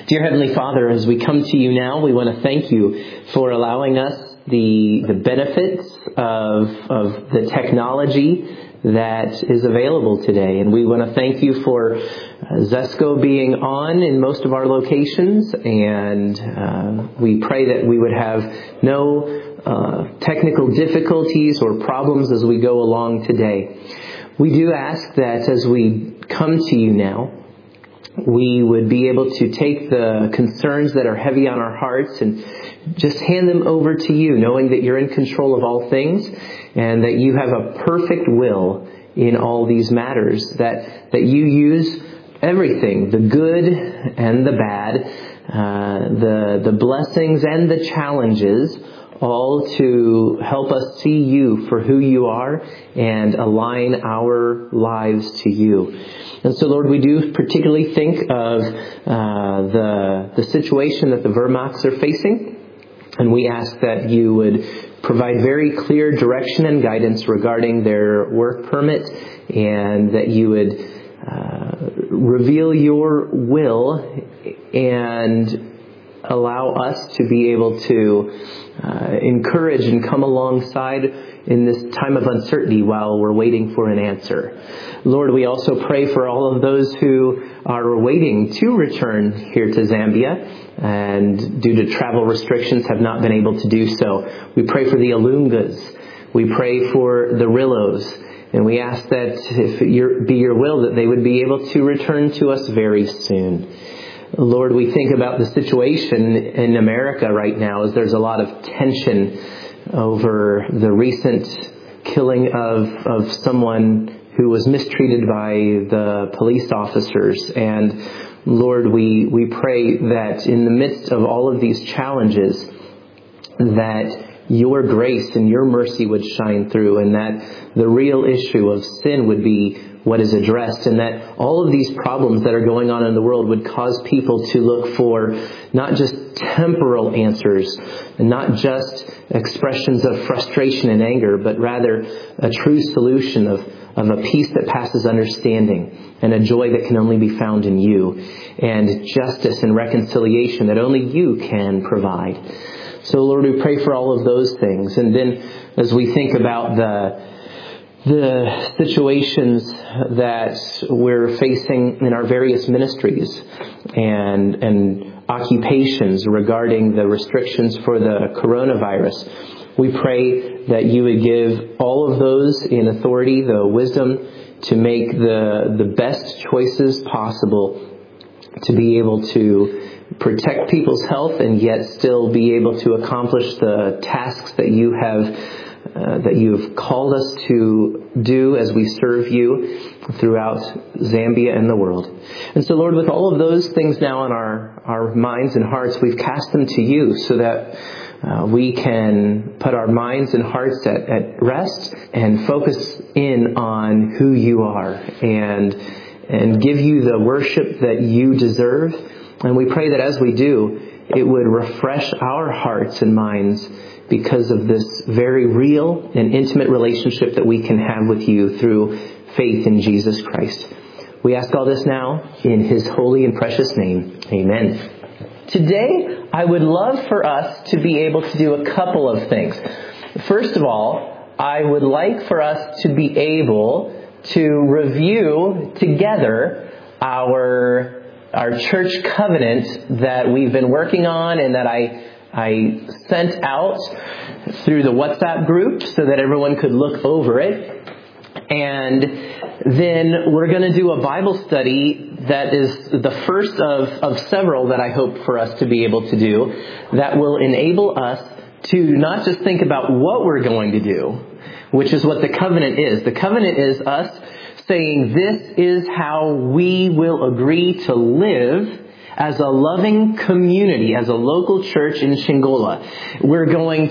Dear Heavenly Father, as we come to you now, we want to thank you for allowing us the benefits of the technology that is available today. And we want to thank you for Zesco being on in most of our locations. And we pray that we would have no technical difficulties or problems as we go along today. We do ask that as we come to you now, we would be able to take the concerns that are heavy on our hearts and just hand them over to you, knowing that you're in control of all things and that you have a perfect will in all these matters, that you use everything, the good and the bad, the blessings and the challenges, all to help us see you for who you are and align our lives to you. And so, Lord, we do particularly think of the situation that the Vermaaks are facing. And we ask that you would provide very clear direction and guidance regarding their work permit, and that you would reveal your will and allow us to be able to encourage and come alongside in this time of uncertainty while we're waiting for an answer. Lord, we also pray for all of those who are waiting to return here to Zambia and due to travel restrictions have not been able to do so. We pray for the Alungas. We pray for the Rillos. And we ask that if it be your will that they would be able to return to us very soon. Lord, we think about the situation in America right now as there's a lot of tension over the recent killing of someone who was mistreated by the police officers. And Lord, we pray that in the midst of all of these challenges, that your grace and your mercy would shine through, and that the real issue of sin would be what is addressed, and that all of these problems that are going on in the world would cause people to look for not just temporal answers, and not just expressions of frustration and anger, but rather a true solution of a peace that passes understanding, and a joy that can only be found in you, and justice and reconciliation that only you can provide. So Lord, we pray for all of those things. And then as we think about the situations that we're facing in our various ministries and occupations regarding the restrictions for the coronavirus, we pray that you would give all of those in authority the wisdom to make the best choices possible to be able to protect people's health and yet still be able to accomplish the tasks that you have called us to do as we serve you throughout Zambia and the world. And so, Lord, with all of those things now in our minds and hearts, we've cast them to you so that we can put our minds and hearts at rest and focus in on who you are and give you the worship that you deserve. And we pray that as we do, it would refresh our hearts and minds because of this very real and intimate relationship that we can have with you through faith in Jesus Christ. We ask all this now in his holy and precious name. Amen. Today, I would love for us to be able to do a couple of things. First of all, I would like for us to be able to review together our church covenant that we've been working on and that I sent out through the WhatsApp group so that everyone could look over it. And then we're going to do a Bible study that is the first of several that I hope for us to be able to do that will enable us to not just think about what we're going to do, which is what the covenant is. The covenant is us saying this is how we will agree to live as a loving community, as a local church in Shingola. We're going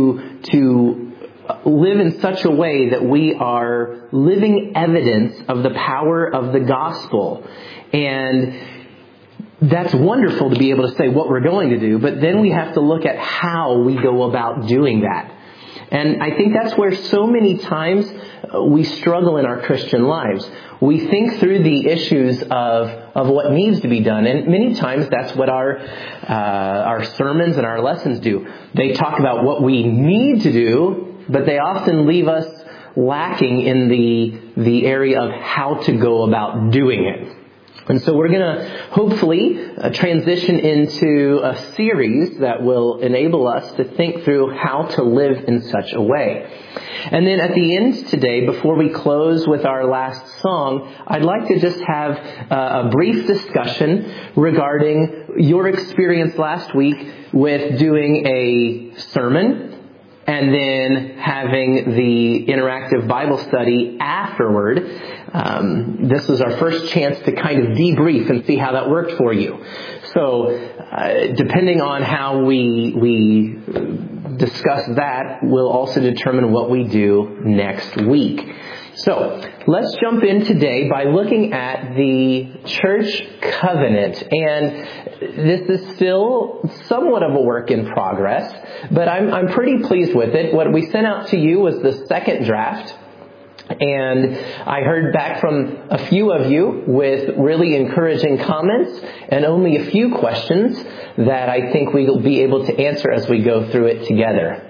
to live in such a way that we are living evidence of the power of the gospel. And that's wonderful to be able to say what we're going to do, but then we have to look at how we go about doing that. And I think that's where so many times we struggle in our Christian lives. We think through the issues of what needs to be done, and many times that's what our sermons and our lessons do. They talk about what we need to do, but they often leave us lacking in the area of how to go about doing it. And so we're going to hopefully transition into a series that will enable us to think through how to live in such a way. And then at the end today, before we close with our last song, I'd like to just have a brief discussion regarding your experience last week with doing a sermon and then having the interactive Bible study afterward. This was our first chance to kind of debrief and see how that worked for you. So, depending on how we discuss that, will also determine what we do next week. So, let's jump in today by looking at the church covenant. And this is still somewhat of a work in progress, but I'm pretty pleased with it. What we sent out to you was the second draft. And I heard back from a few of you with really encouraging comments and only a few questions that I think we will be able to answer as we go through it together.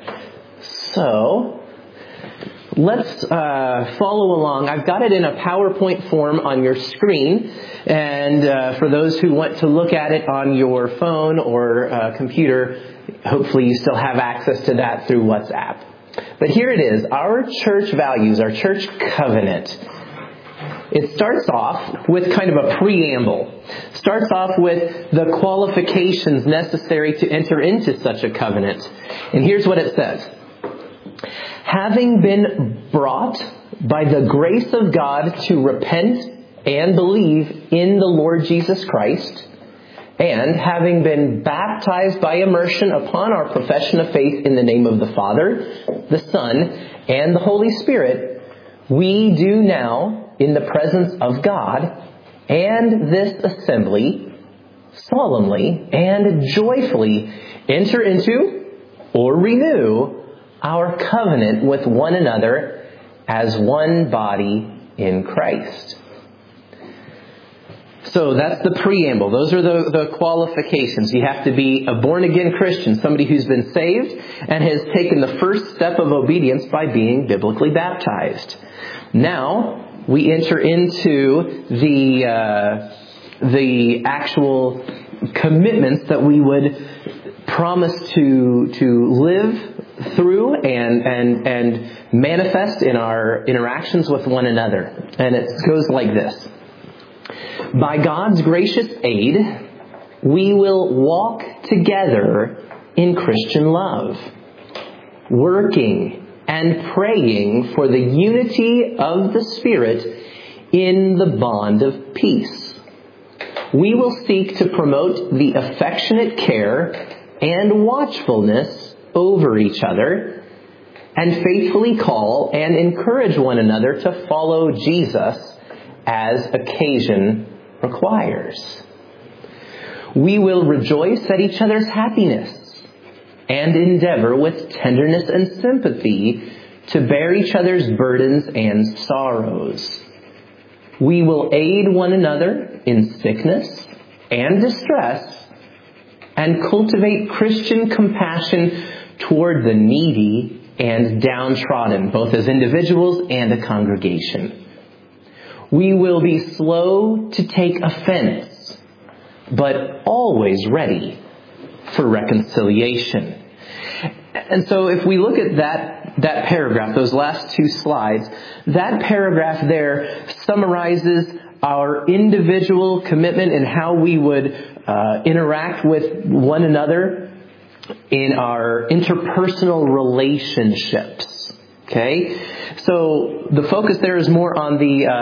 So, let's follow along. I've got it in a PowerPoint form on your screen. And for those who want to look at it on your phone or computer, hopefully you still have access to that through WhatsApp. But here it is, our church values, our church covenant. It starts off with kind of a preamble. Starts off with the qualifications necessary to enter into such a covenant. And here's what it says. Having been brought by the grace of God to repent and believe in the Lord Jesus Christ, and having been baptized by immersion upon our profession of faith in the name of the Father, the Son, and the Holy Spirit, we do now, in the presence of God and this assembly, solemnly and joyfully enter into or renew our covenant with one another as one body in Christ. So that's the preamble. Those are the qualifications. You have to be a born-again Christian, somebody who's been saved and has taken the first step of obedience by being biblically baptized. Now, we enter into the actual commitments that we would promise to live through and manifest in our interactions with one another. And it goes like this. By God's gracious aid, we will walk together in Christian love, working and praying for the unity of the Spirit in the bond of peace. We will seek to promote the affectionate care and watchfulness over each other and faithfully call and encourage one another to follow Jesus as occasion requires. We will rejoice at each other's happiness and endeavor with tenderness and sympathy to bear each other's burdens and sorrows. We will aid one another in sickness and distress and cultivate Christian compassion toward the needy and downtrodden, both as individuals and a congregation. We will be slow to take offense, but always ready for reconciliation. And so if we look at that paragraph, those last two slides, that paragraph there summarizes our individual commitment and how we would interact with one another in our interpersonal relationships. Okay? So the focus there is more on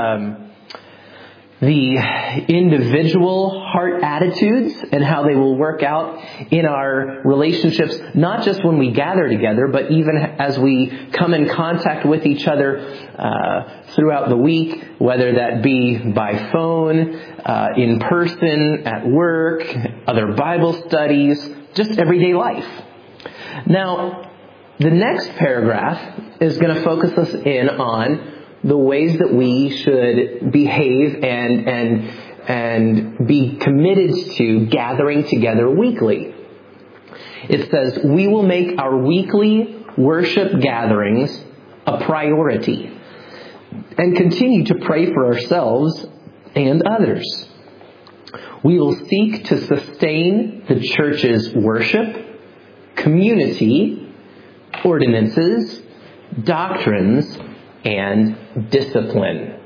the individual heart attitudes and how they will work out in our relationships, not just when we gather together, but even as we come in contact with each other throughout the week, whether that be by phone, in person, at work, other Bible studies, just everyday life. Now, the next paragraph is going to focus us in on the ways that we should behave and be committed to gathering together weekly. It says, we will make our weekly worship gatherings a priority and continue to pray for ourselves and others. We will seek to sustain the church's worship, community, ordinances, doctrines, and discipline.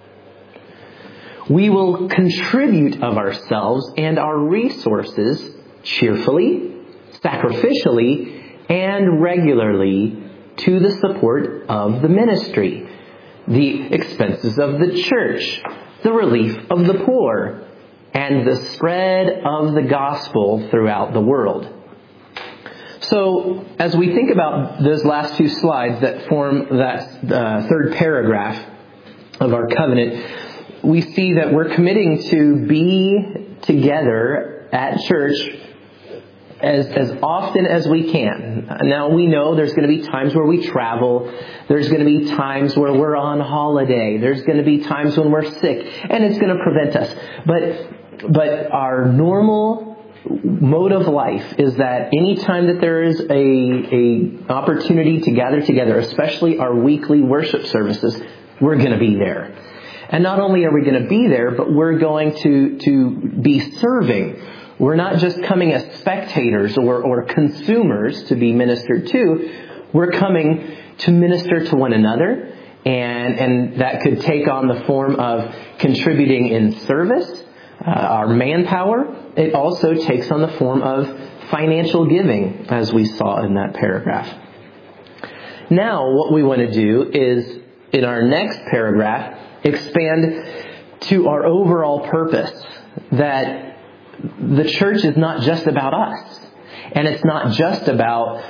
We will contribute of ourselves and our resources cheerfully, sacrificially, and regularly to the support of the ministry, the expenses of the church, the relief of the poor, and the spread of the gospel throughout the world. So, as we think about those last two slides that form that third paragraph of our covenant, we see that we're committing to be together at church as often as we can. Now, we know there's going to be times where we travel. There's going to be times where we're on holiday. There's going to be times when we're sick, and it's going to prevent us. But our normal mode of life is that any time that there is a opportunity to gather together, especially our weekly worship services, we're going to be there. And not only are we going to be there, but we're going to be serving. We're not just coming as spectators or consumers to be ministered to. We're coming to minister to one another. And that could take on the form of contributing in service, our manpower. It also takes on the form of financial giving, as we saw in that paragraph. Now, what we want to do is, in our next paragraph, expand to our overall purpose, that the church is not just about us. And it's not just about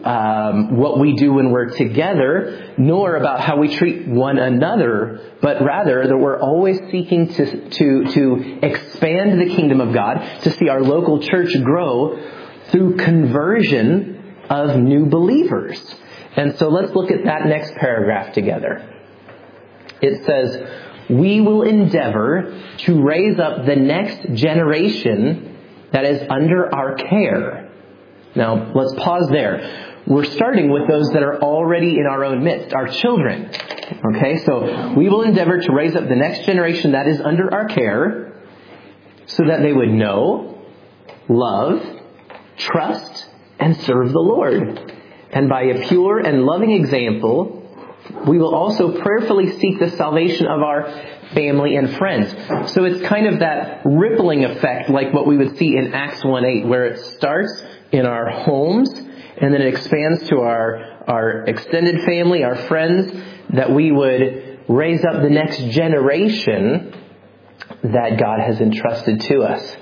what we do when we're together, nor about how we treat one another, but rather that we're always seeking to expand the kingdom of God, to see our local church grow through conversion of new believers. And so let's look at that next paragraph together. It says, we will endeavor to raise up the next generation that is under our care. Now, let's pause there. We're starting with those that are already in our own midst, our children. Okay, so we will endeavor to raise up the next generation that is under our care so that they would know, love, trust, and serve the Lord. And by a pure and loving example, we will also prayerfully seek the salvation of our family and friends. So it's kind of that rippling effect like what we would see in Acts 1:8, where it starts in our homes and then it expands to our extended family, our friends, that we would raise up the next generation that God has entrusted to us.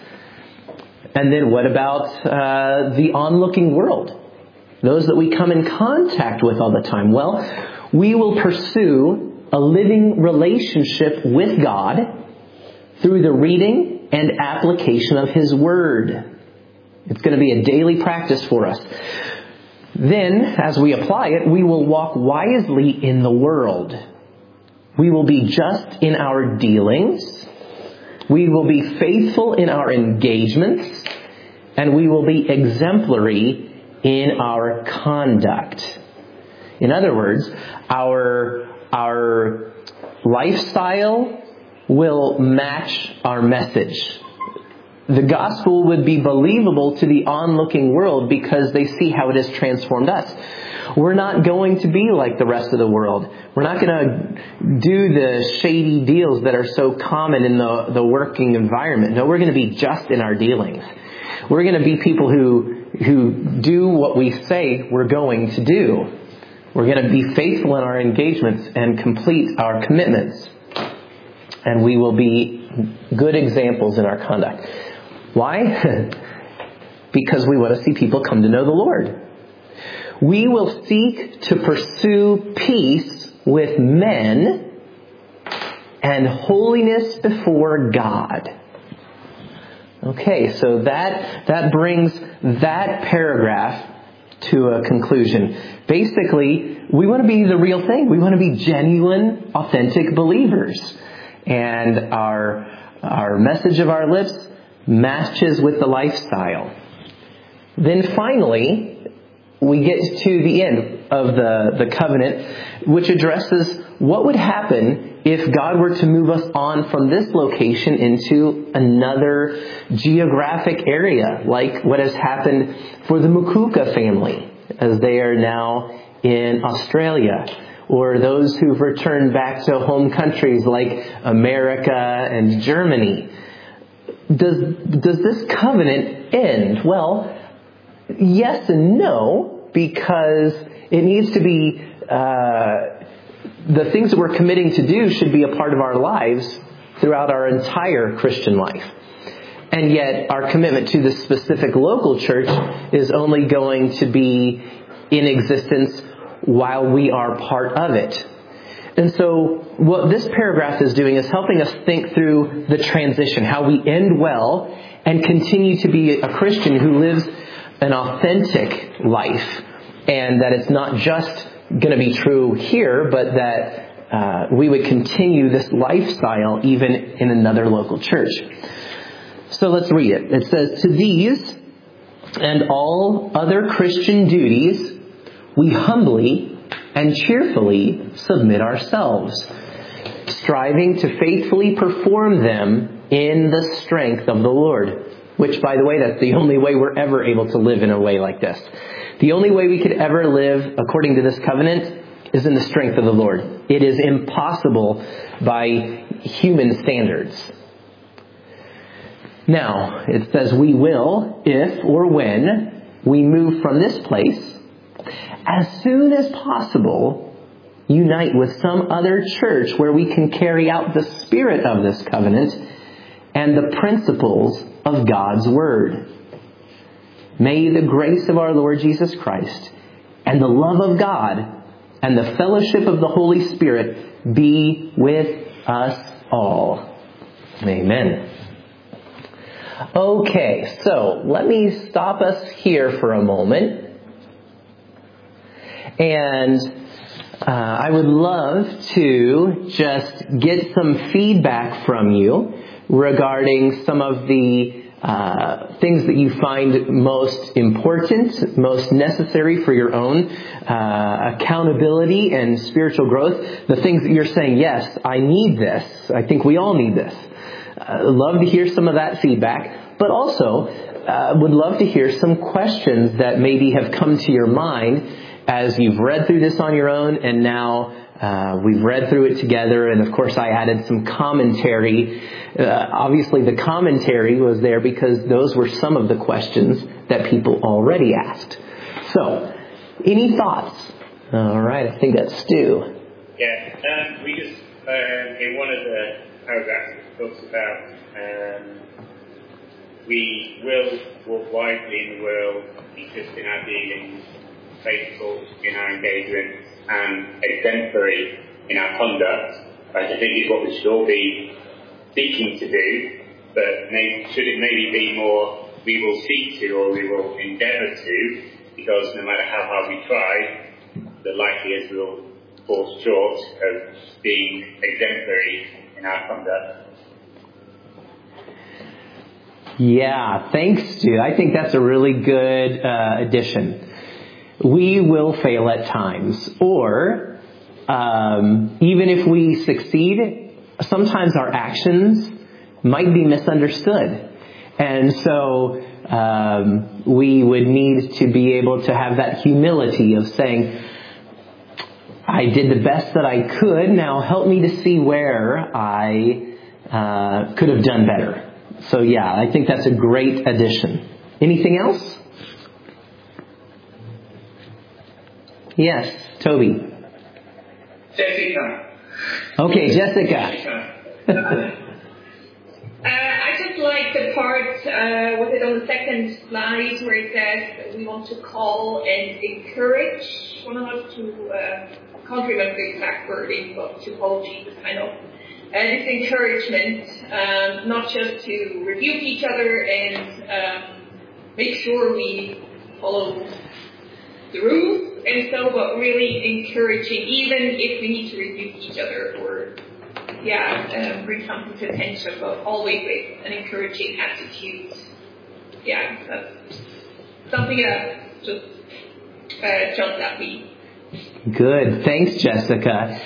And then what about the onlooking world? Those that we come in contact with all the time. Well, we will pursue a living relationship with God through the reading and application of His Word. It's going to be a daily practice for us. Then, as we apply it, we will walk wisely in the world. We will be just in our dealings. We will be faithful in our engagements. And we will be exemplary in our conduct. In other words, our lifestyle will match our message. The gospel would be believable to the onlooking world because they see how it has transformed us. We're not going to be like the rest of the world. We're not going to do the shady deals that are so common in the working environment. No, we're going to be just in our dealings. We're going to be people who do what we say we're going to do. We're going to be faithful in our engagements and complete our commitments. And we will be good examples in our conduct. Why? Because we want to see people come to know the Lord. We will seek to pursue peace with men and holiness before God. Okay, so that brings that paragraph to a conclusion. Basically, we want to be the real thing. We want to be genuine, authentic believers. And our message of our lips matches with the lifestyle. Then finally, we get to the end of the covenant, which addresses what would happen if God were to move us on from this location into another geographic area, like what has happened for the Mukuka family, as they are now in Australia, or those who've returned back to home countries like America and Germany. Does this covenant end? Well, yes and no, because it needs to be, the things that we're committing to do should be a part of our lives throughout our entire Christian life. And yet our commitment to this specific local church is only going to be in existence while we are part of it. And so what this paragraph is doing is helping us think through the transition, how we end well and continue to be a Christian who lives an authentic life, and that it's not just going to be true here, but that we would continue this lifestyle even in another local church. So let's read it. It says, "To these and all other Christian duties, we humbly and cheerfully submit ourselves, striving to faithfully perform them in the strength of the Lord." Which, by the way, that's the only way we're ever able to live in a way like this. The only way we could ever live according to this covenant is in the strength of the Lord. It is impossible by human standards. Now, it says we will, if or when we move from this place, as soon as possible, unite with some other church where we can carry out the spirit of this covenant and the principles of God's Word. May the grace of our Lord Jesus Christ and the love of God and the fellowship of the Holy Spirit be with us all. Amen. Okay, so let me stop us here for a moment. And I would love to just get some feedback from you regarding some of the things that you find most important, most necessary for your own accountability and spiritual growth. The things that you're saying, yes, I need this. I think we all need this. Love to hear some of that feedback, but also would love to hear some questions that maybe have come to your mind as you've read through this on your own, and now we've read through it together. And of course I added some commentary. Obviously the commentary was there because those were some of the questions that people already asked. So, any thoughts? All right, I think that's Stu. Yeah, we just, in one of the paragraphs it talks about we will walk wisely in the world, be just in our dealings, faithful in our engagements, and exemplary in our conduct. I think is what we should all be seeking to do, but should it maybe be more we will seek to or we will endeavour to, because no matter how hard we try, the likelihood we'll fall short of being exemplary in our conduct. Yeah, thanks, Stu. I think that's a really good addition. We will fail at times, or even if we succeed, sometimes our actions might be misunderstood. And so we would need to be able to have that humility of saying, I did the best that I could, now help me to see where I could have done better. So yeah, I think that's a great addition. Anything else? Yes, Toby. Jessica. Okay, Jessica. I just like the part, was it on the second slide, where it says we want to call and encourage one another to, I can't remember the exact wording, but to follow Jesus, kind of. This encouragement, not just to rebuke each other and make sure we follow the rules and so, but really encouraging, even if we need to rebuke each other or bring something to attention, but always with an encouraging attitude. Yeah, that's something that just jumped at me. Good. Thanks, Jessica.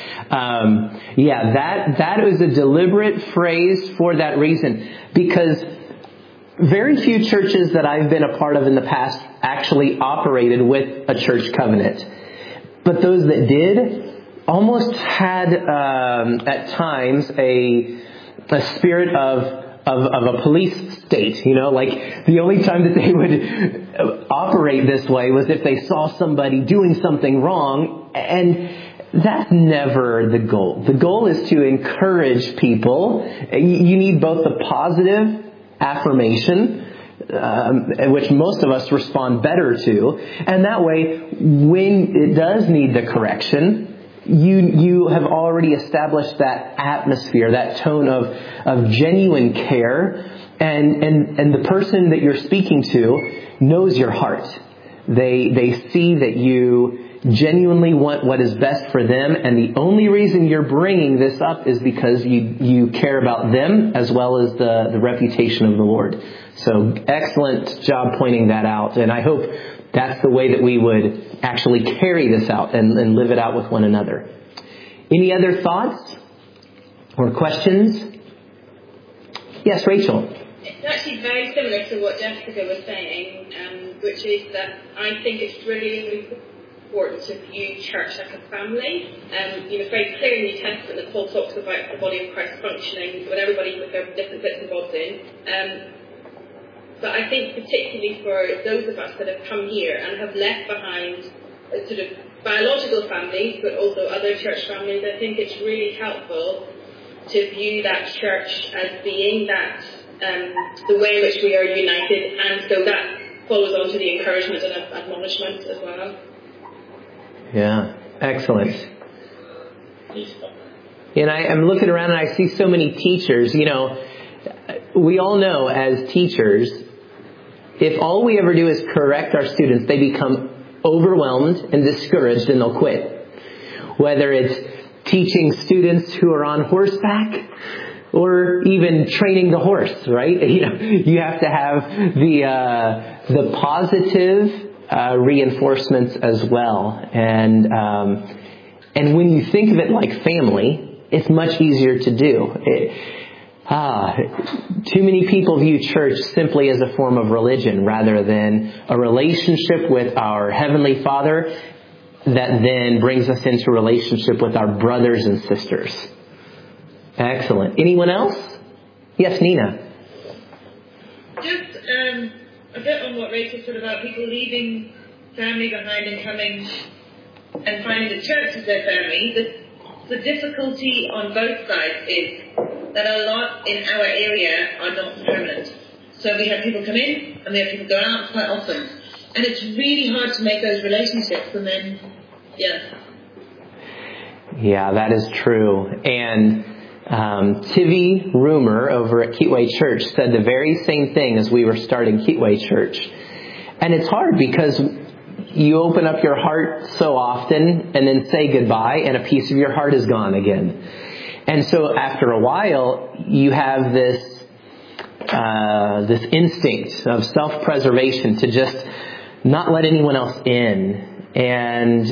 That was a deliberate phrase for that reason, because very few churches that I've been a part of in the past actually operated with a church covenant. But those that did almost had, at times, a spirit of a police state, like the only time that they would operate this way was if they saw somebody doing something wrong, and that's never the goal. The goal is to encourage people. You need both the positive affirmation, which most of us respond better to, and that way, when it does need the correction, you have already established that atmosphere, that tone of genuine care, and the person that you're speaking to knows your heart. They see that you genuinely want what is best for them, and the only reason you're bringing this up is because you care about them as well as the reputation of the Lord. So excellent job pointing that out, and I hope that's the way that we would actually carry this out and live it out with one another. Any other thoughts or questions? Yes, Rachel. It's actually very similar to what Jessica was saying, which is that I think it's really important to view church like a family. It's very clear in the New Testament that Paul talks about the body of Christ functioning with everybody with their different bits and bobs in. But I think particularly for those of us that have come here and have left behind a sort of biological families, but also other church families, I think it's really helpful to view that church as being that the way in which we are united, and so that follows on to the encouragement and admonishment as well. Yeah, excellent. And I'm looking around and I see so many teachers. We all know as teachers, if all we ever do is correct our students, they become overwhelmed and discouraged and they'll quit. Whether it's teaching students who are on horseback or even training the horse, right? You have to have the positive reinforcements as well. And when you think of it like family, it's much easier to do. Too many people view church simply as a form of religion rather than a relationship with our Heavenly Father that then brings us into relationship with our brothers and sisters. Excellent. Anyone else? Yes, Nina. Just a bit on what Rachel said about people leaving family behind and coming and finding the church as their family. The difficulty on both sides is that a lot in our area are not permanent. So we have people come in and we have people go out quite often. And it's really hard to make those relationships and then, Yeah, that is true. And Tivy Rumor over at Keatway Church said the very same thing as we were starting Keatway Church. And it's hard because you open up your heart so often and then say goodbye and a piece of your heart is gone again. And so after a while, you have this instinct of self-preservation to just not let anyone else in. And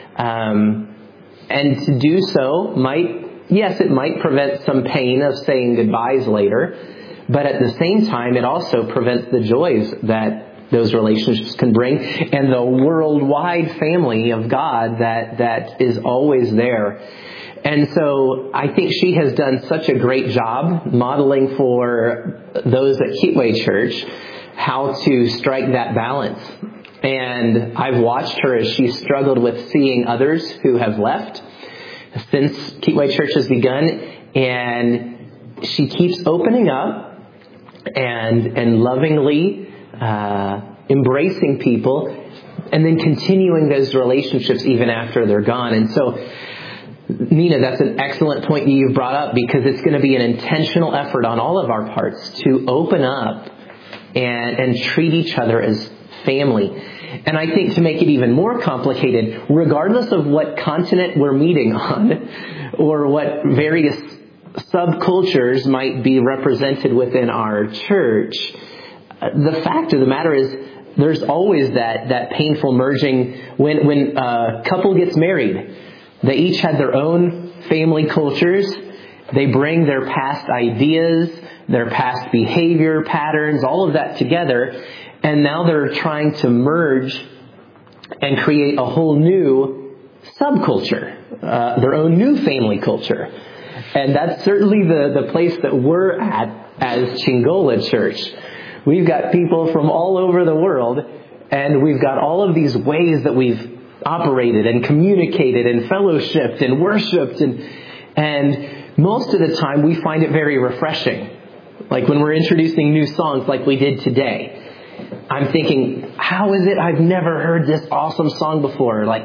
to do so it might prevent some pain of saying goodbyes later, but at the same time, it also prevents the joys that those relationships can bring and the worldwide family of God that is always there. And so I think she has done such a great job modeling for those at Keatway Church how to strike that balance. And I've watched her as she struggled with seeing others who have left since Keatway Church has begun, and she keeps opening up and lovingly embracing people and then continuing those relationships even after they're gone. And so, Nina, that's an excellent point you've brought up, because it's going to be an intentional effort on all of our parts to open up and treat each other as family. And I think to make it even more complicated, regardless of what continent we're meeting on or what various subcultures might be represented within our church, the fact of the matter is there's always that painful merging when a couple gets married. They each had their own family cultures. They bring their past ideas, their past behavior patterns, all of that together. And now they're trying to merge and create a whole new subculture, their own new family culture. And that's certainly the place that we're at as Chingola Church. We've got people from all over the world, and we've got all of these ways that we've operated and communicated and fellowshipped and worshipped. And most of the time we find it very refreshing. Like when we're introducing new songs like we did today. I'm thinking, how is it I've never heard this awesome song before? Like,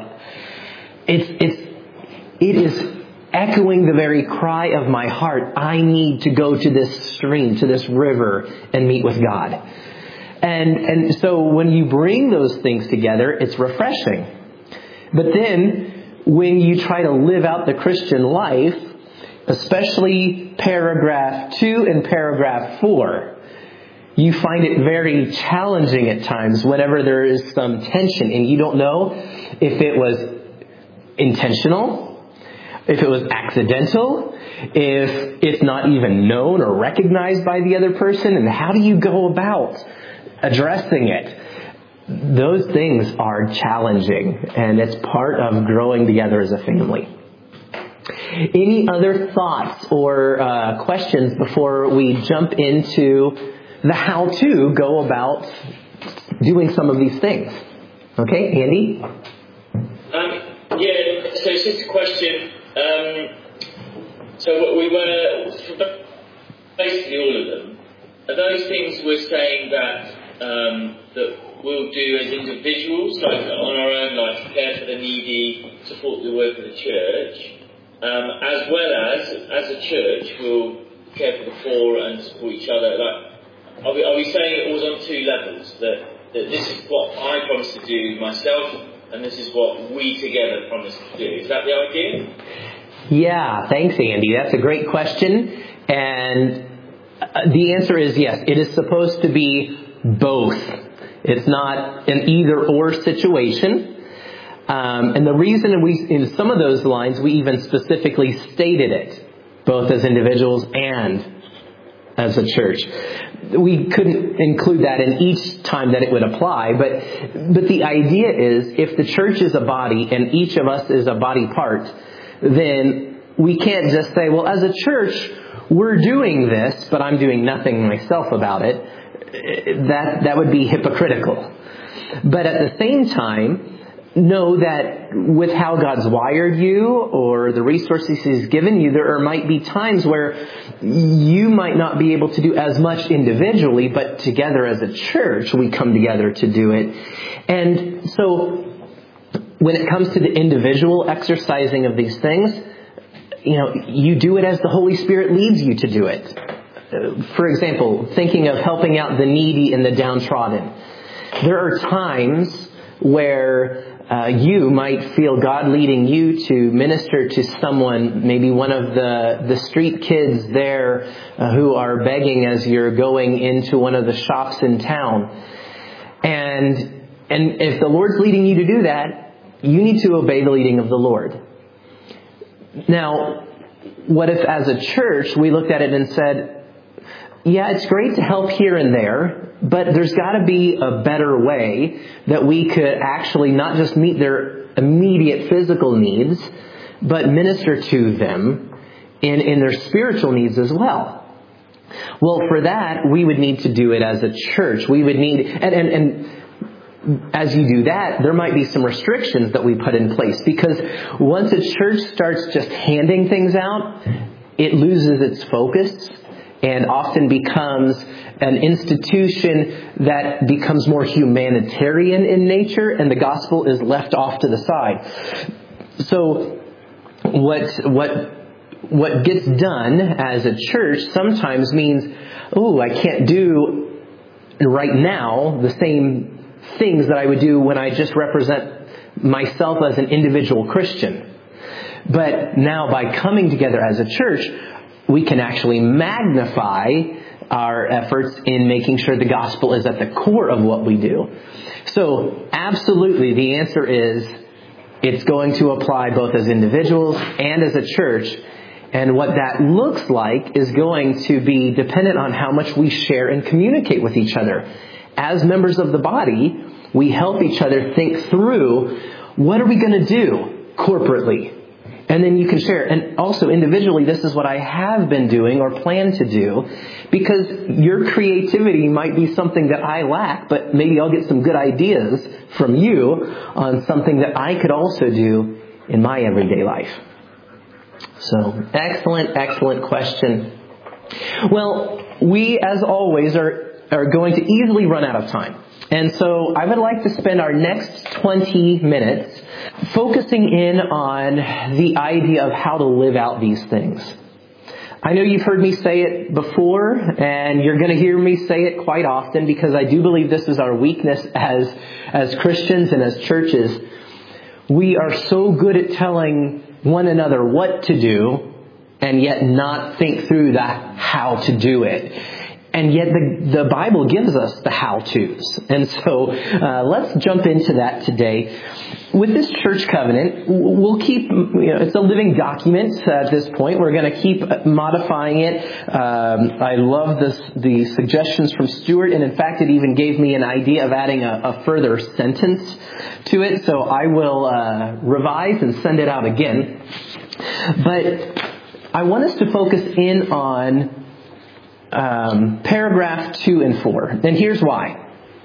it is echoing the very cry of my heart. I need to go to this stream, to this river, and meet with God. And so when you bring those things together, it's refreshing. But then, when you try to live out the Christian life, especially paragraph 2 and paragraph 4, you find it very challenging at times whenever there is some tension and you don't know if it was intentional, if it was accidental, if it's not even known or recognized by the other person, and how do you go about addressing it? Those things are challenging, and it's part of growing together as a family. Any other thoughts or questions before we jump into the how to go about doing some of these things? Okay, Andy? Yeah, so it's just a question. So we were, basically all of them, are those things we're saying that we'll do as individuals, like on our own, like care for the needy, support the work of the church, as well as a church, we'll care for the poor and support each other? Like, are we saying it was on 2 levels, that this is what I promise to do myself, and this is what we together promise to do? Is that the idea? Yeah, thanks, Andy. That's a great question. And the answer is yes. It is supposed to be both. It's not an either-or situation. And the reason in some of those lines, we even specifically stated it, both as individuals and as a church. We couldn't include that in each time that it would apply, but the idea is if the church is a body and each of us is a body part, then we can't just say, well, as a church, we're doing this, but I'm doing nothing myself about it. That would be hypocritical. But at the same time, know that with how God's wired you or the resources He's given you, there might be times where you might not be able to do as much individually, but together as a church, we come together to do it. And so when it comes to the individual exercising of these things, you do it as the Holy Spirit leads you to do it. For example, thinking of helping out the needy and the downtrodden. There are times where you might feel God leading you to minister to someone, maybe one of the street kids there who are begging as you're going into one of the shops in town. And if the Lord's leading you to do that, you need to obey the leading of the Lord. Now, what if as a church we looked at it and said, yeah, it's great to help here and there, but there's got to be a better way that we could actually not just meet their immediate physical needs, but minister to them in their spiritual needs as well. Well, for that, we would need to do it as a church. We would need, and as you do that, there might be some restrictions that we put in place, because once a church starts just handing things out, it loses its focus and often becomes an institution that becomes more humanitarian in nature, and the gospel is left off to the side. So what gets done as a church sometimes means, I can't do right now the same things that I would do when I just represent myself as an individual Christian. But now by coming together as a church, we can actually magnify our efforts in making sure the gospel is at the core of what we do. So absolutely, the answer is it's going to apply both as individuals and as a church. And what that looks like is going to be dependent on how much we share and communicate with each other. As members of the body, we help each other think through, what are we going to do corporately? And then you can share. And also individually, this is what I have been doing or plan to do, because your creativity might be something that I lack, but maybe I'll get some good ideas from you on something that I could also do in my everyday life. So, excellent question. Well, we, as always, are going to easily run out of time. And so I would like to spend our next 20 minutes focusing in on the idea of how to live out these things. I know you've heard me say it before, and you're going to hear me say it quite often, because I do believe this is our weakness as Christians and as churches. We are so good at telling one another what to do, and yet not think through the how to do it. And yet the Bible gives us the how-tos. And so let's jump into that today. With this church covenant, we'll keep, it's a living document at this point. We're going to keep modifying it. I love the suggestions from Stuart. And in fact, it even gave me an idea of adding a further sentence to it. So I will revise and send it out again. But I want us to focus in on paragraph 2 and 4. And here's why.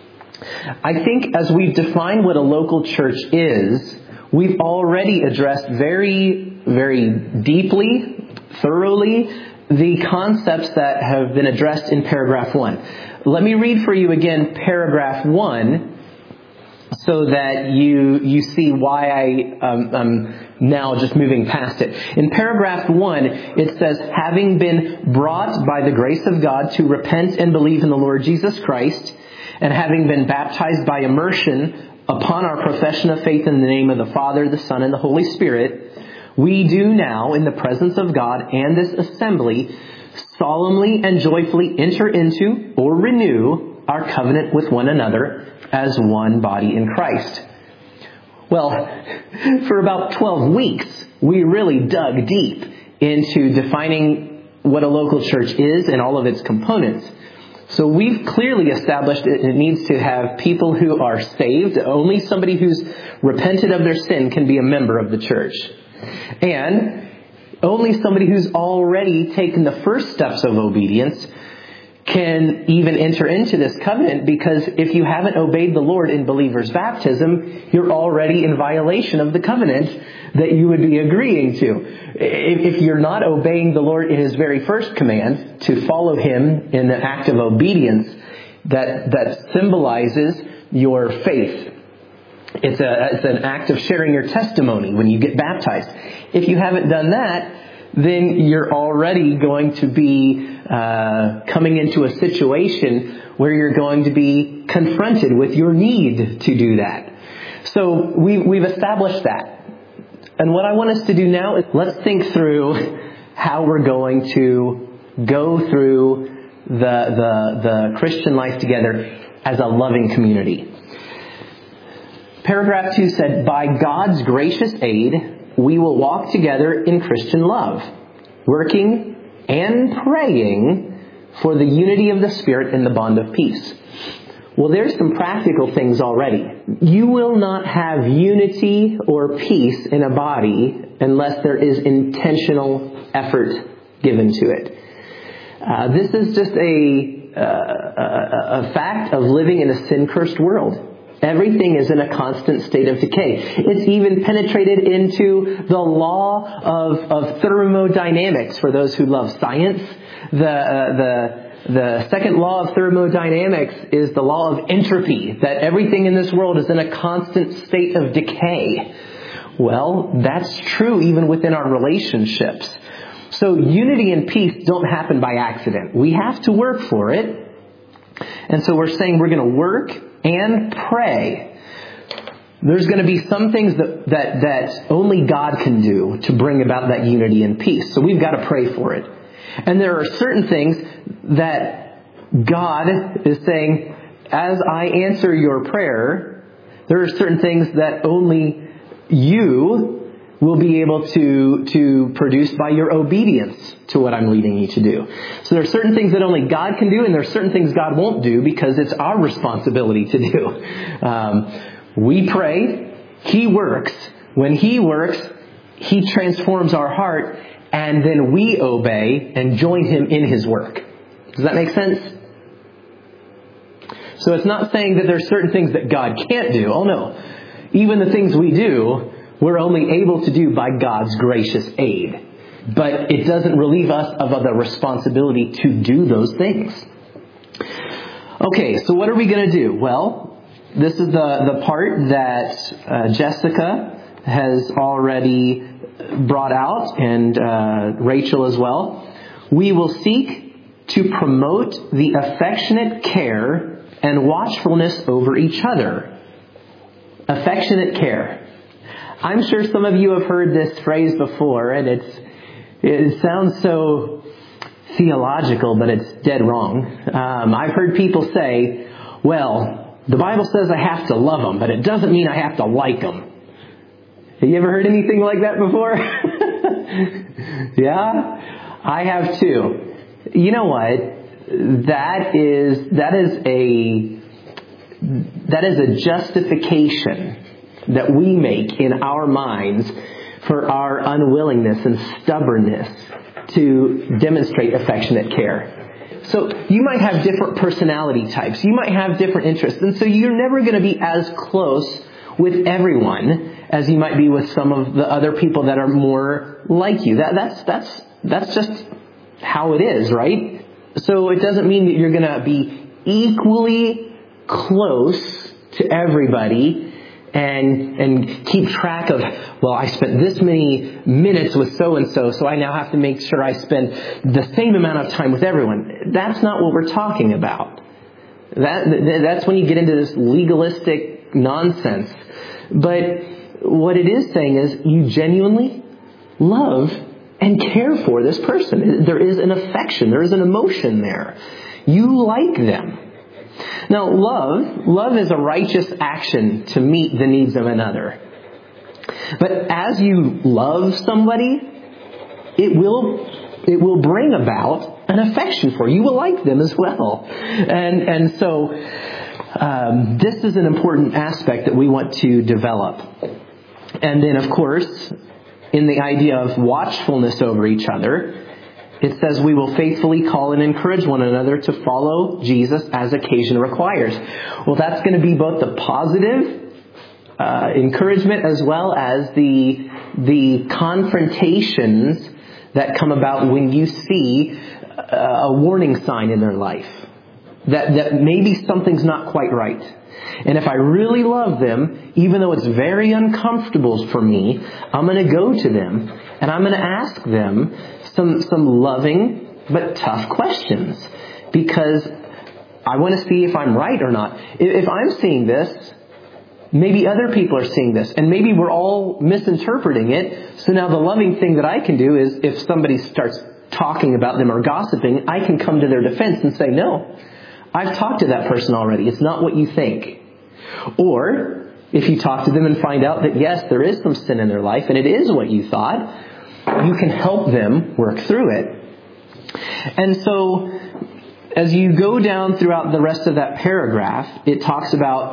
I think as we've defined what a local church is, we've already addressed very, very deeply, thoroughly, the concepts that have been addressed in paragraph 1. Let me read for you again paragraph 1 so that you see why I'm now just moving past it. In paragraph 1, it says, having been brought by the grace of God to repent and believe in the Lord Jesus Christ, and having been baptized by immersion upon our profession of faith in the name of the Father, the Son, and the Holy Spirit, we do now, in the presence of God and this assembly, solemnly and joyfully enter into or renew our covenant with one another as one body in Christ. Well, for about 12 weeks, we really dug deep into defining what a local church is and all of its components. So we've clearly established it needs to have people who are saved. Only somebody who's repented of their sin can be a member of the church. And only somebody who's already taken the first steps of obedience can even enter into this covenant, because if you haven't obeyed the Lord in believer's baptism, you're already in violation of the covenant that you would be agreeing to. If you're not obeying the Lord in His very first command to follow Him in the act of obedience, that symbolizes your faith. It's an act of sharing your testimony when you get baptized. If you haven't done that, then you're already going to be coming into a situation where you're going to be confronted with your need to do that. So we've established that. And what I want us to do now is let's think through how we're going to go through the Christian life together as a loving community. Paragraph 2 said, by God's gracious aid, we will walk together in Christian love, working and praying for the unity of the Spirit and the bond of peace. Well, there's some practical things already. You will not have unity or peace in a body unless there is intentional effort given to it. This is just a fact of living in a sin-cursed world. Everything is in a constant state of decay. It's even penetrated into the law of thermodynamics for those who love science. The second law of thermodynamics is the law of entropy, that everything in this world is in a constant state of decay. Well, that's true even within our relationships. So unity and peace don't happen by accident. We have to work for it. And so we're saying we're going to work and pray, there's going to be some things that only God can do to bring about that unity and peace. So we've got to pray for it. And there are certain things that God is saying, as I answer your prayer, there are certain things that only you will be able to produce by your obedience to what I'm leading you to do. So there are certain things that only God can do, and there are certain things God won't do because it's our responsibility to do. We pray, He works. When He works, He transforms our heart, and then we obey and join Him in His work. Does that make sense? So it's not saying that there's certain things that God can't do. Oh no. Even the things we do, we're only able to do by God's gracious aid. But it doesn't relieve us of the responsibility to do those things. Okay, so what are we going to do? Well, this is the part that Jessica has already brought out, and Rachel as well. We will seek to promote the affectionate care and watchfulness over each other. Affectionate care. I'm sure some of you have heard this phrase before, and it sounds so theological, but it's dead wrong. I've heard people say, well, the Bible says I have to love them, but it doesn't mean I have to like them. Have you ever heard anything like that before? Yeah? I have too. You know what? That is a justification that we make in our minds for our unwillingness and stubbornness to demonstrate affectionate care. So you might have different personality types. You might have different interests. And so you're never going to be as close with everyone as you might be with some of the other people that are more like you. That's just how it is, right? So it doesn't mean that you're going to be equally close to everybody and keep track of, well, I spent this many minutes with so-and-so, so I now have to make sure I spend the same amount of time with everyone. That's not what we're talking about. That's when you get into this legalistic nonsense. But what it is saying is you genuinely love and care for this person. There is an affection. There is an emotion there. You like them. Now, love is a righteous action to meet the needs of another. But as you love somebody, it will bring about an affection for you. You will like them as well. And so this is an important aspect that we want to develop. And then, of course, in the idea of watchfulness over each other, it says we will faithfully call and encourage one another to follow Jesus as occasion requires. Well, that's going to be both the positive encouragement as well as the confrontations that come about when you see a warning sign in their life. That maybe something's not quite right. And if I really love them, even though it's very uncomfortable for me, I'm going to go to them and I'm going to ask them some loving but tough questions, because I want to see if I'm right or not. If I'm seeing this, maybe other people are seeing this, and maybe we're all misinterpreting it. So now the loving thing that I can do is, if somebody starts talking about them or gossiping, I can come to their defense and say, no, I've talked to that person already. It's not what you think. Or if you talk to them and find out that yes, there is some sin in their life and it is what you thought, you can help them work through it. And so as you go down throughout the rest of that paragraph, it talks about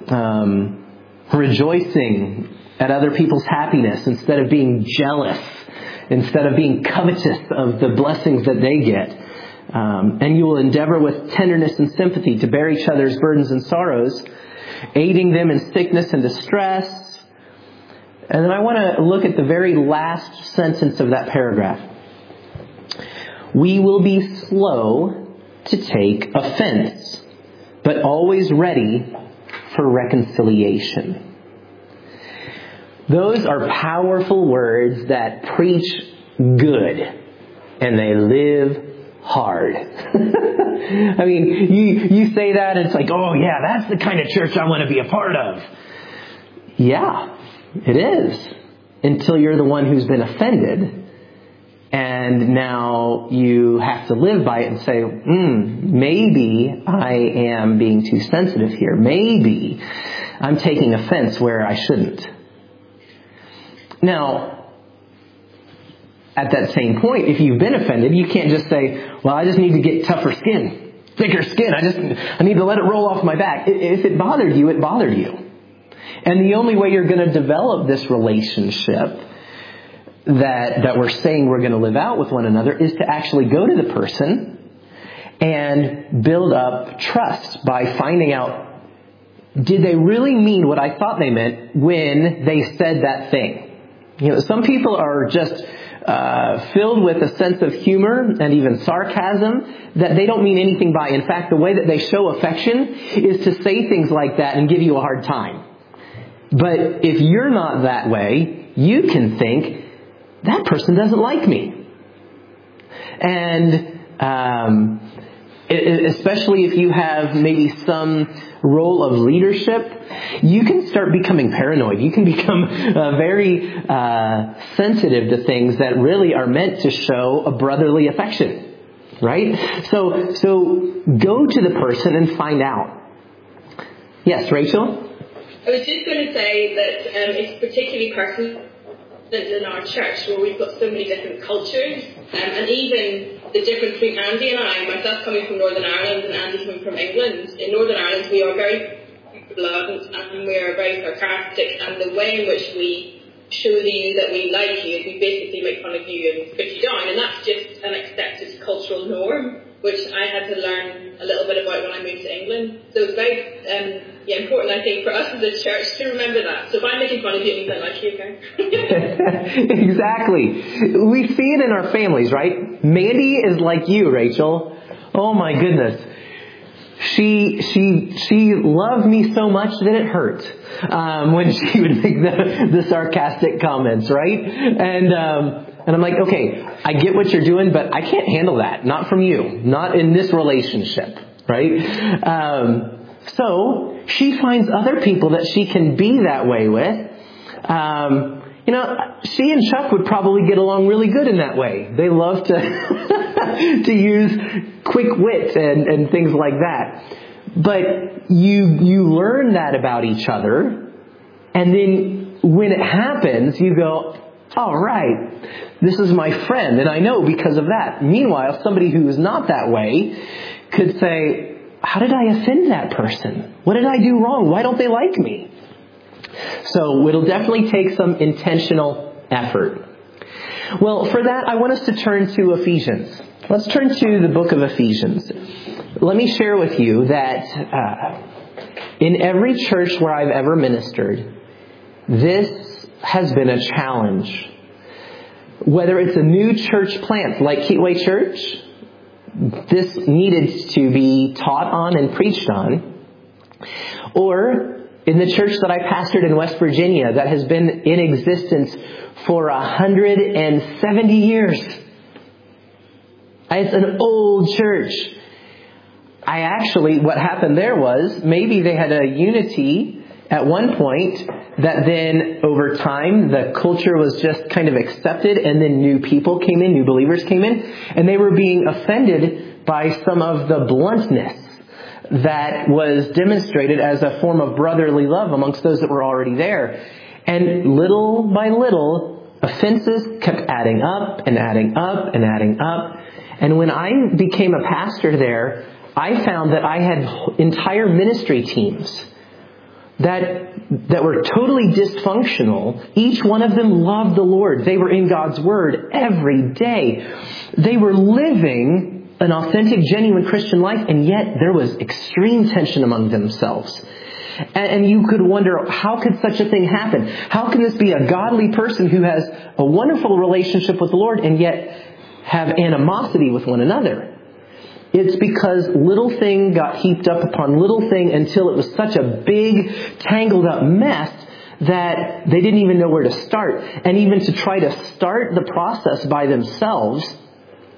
rejoicing at other people's happiness instead of being jealous, instead of being covetous of the blessings that they get. And you will endeavor with tenderness and sympathy to bear each other's burdens and sorrows, aiding them in sickness and distress. And then I want to look at the very last sentence of that paragraph. We will be slow to take offense, but always ready for reconciliation. Those are powerful words that preach good, and they live hard. I mean, you say that and it's like, oh yeah, that's the kind of church I want to be a part of. Yeah, it is. Until you're the one who's been offended. And now you have to live by it and say, maybe I am being too sensitive here. Maybe I'm taking offense where I shouldn't. Now, at that same point, if you've been offended, you can't just say, well, I just need to get tougher skin, thicker skin. I need to let it roll off my back. If it bothered you, it bothered you. And the only way you're going to develop this relationship that we're saying we're going to live out with one another is to actually go to the person and build up trust by finding out, did they really mean what I thought they meant when they said that thing? You know, some people are just filled with a sense of humor and even sarcasm that they don't mean anything by. In fact, the way that they show affection is to say things like that and give you a hard time. But if you're not that way, you can think, that person doesn't like me. And especially if you have maybe some role of leadership, you can start becoming paranoid. You can become very sensitive to things that really are meant to show a brotherly affection. Right? So go to the person and find out. Yes, Rachel? I was just going to say that it's particularly personal in our church where we've got so many different cultures, and even the difference between Andy and I, myself coming from Northern Ireland and Andy coming from England. In Northern Ireland we are very blunt and we are very sarcastic, and the way in which we show you that we like you is we basically make fun of you and put you down, and that's just an accepted cultural norm, which I had to learn a little bit about when I moved to England. So it's very important, I think, for us as a church to remember that. So if I'm making fun of you, it means I like you, okay? Exactly. We see it in our families, right? Mandy is like you, Rachel. Oh my goodness. She loved me so much that it hurt when she would make the sarcastic comments, right? And I'm like, okay, I get what you're doing, but I can't handle that. Not from you. Not in this relationship, right? So she finds other people that she can be that way with. She and Chuck would probably get along really good in that way. They love to use quick wit and things like that. But you learn that about each other, and then when it happens, you go, all right, this is my friend, and I know because of that. Meanwhile, somebody who is not that way could say, how did I offend that person? What did I do wrong? Why don't they like me? So it'll definitely take some intentional effort. Well, for that, I want us to turn to Ephesians. Let's turn to the book of Ephesians. Let me share with you that in every church where I've ever ministered, this has been a challenge. Whether it's a new church plant like Keatway Church, this needed to be taught on and preached on, or in the church that I pastored in West Virginia that has been in existence for 170 years. It's an old church. What happened there was maybe they had a unity at one point that then over time the culture was just kind of accepted, and then new people came in, new believers came in, and they were being offended by some of the bluntness that was demonstrated as a form of brotherly love amongst those that were already there. And little by little, offenses kept adding up and adding up and adding up. And when I became a pastor there, I found that I had entire ministry teams that were totally dysfunctional. Each one of them loved the Lord. They were in God's Word every day. They were living an authentic, genuine Christian life, and yet there was extreme tension among themselves. And you could wonder, how could such a thing happen? How can this be a godly person who has a wonderful relationship with the Lord and yet have animosity with one another? It's because little thing got heaped up upon little thing until it was such a big, tangled up mess that they didn't even know where to start. And even to try to start the process by themselves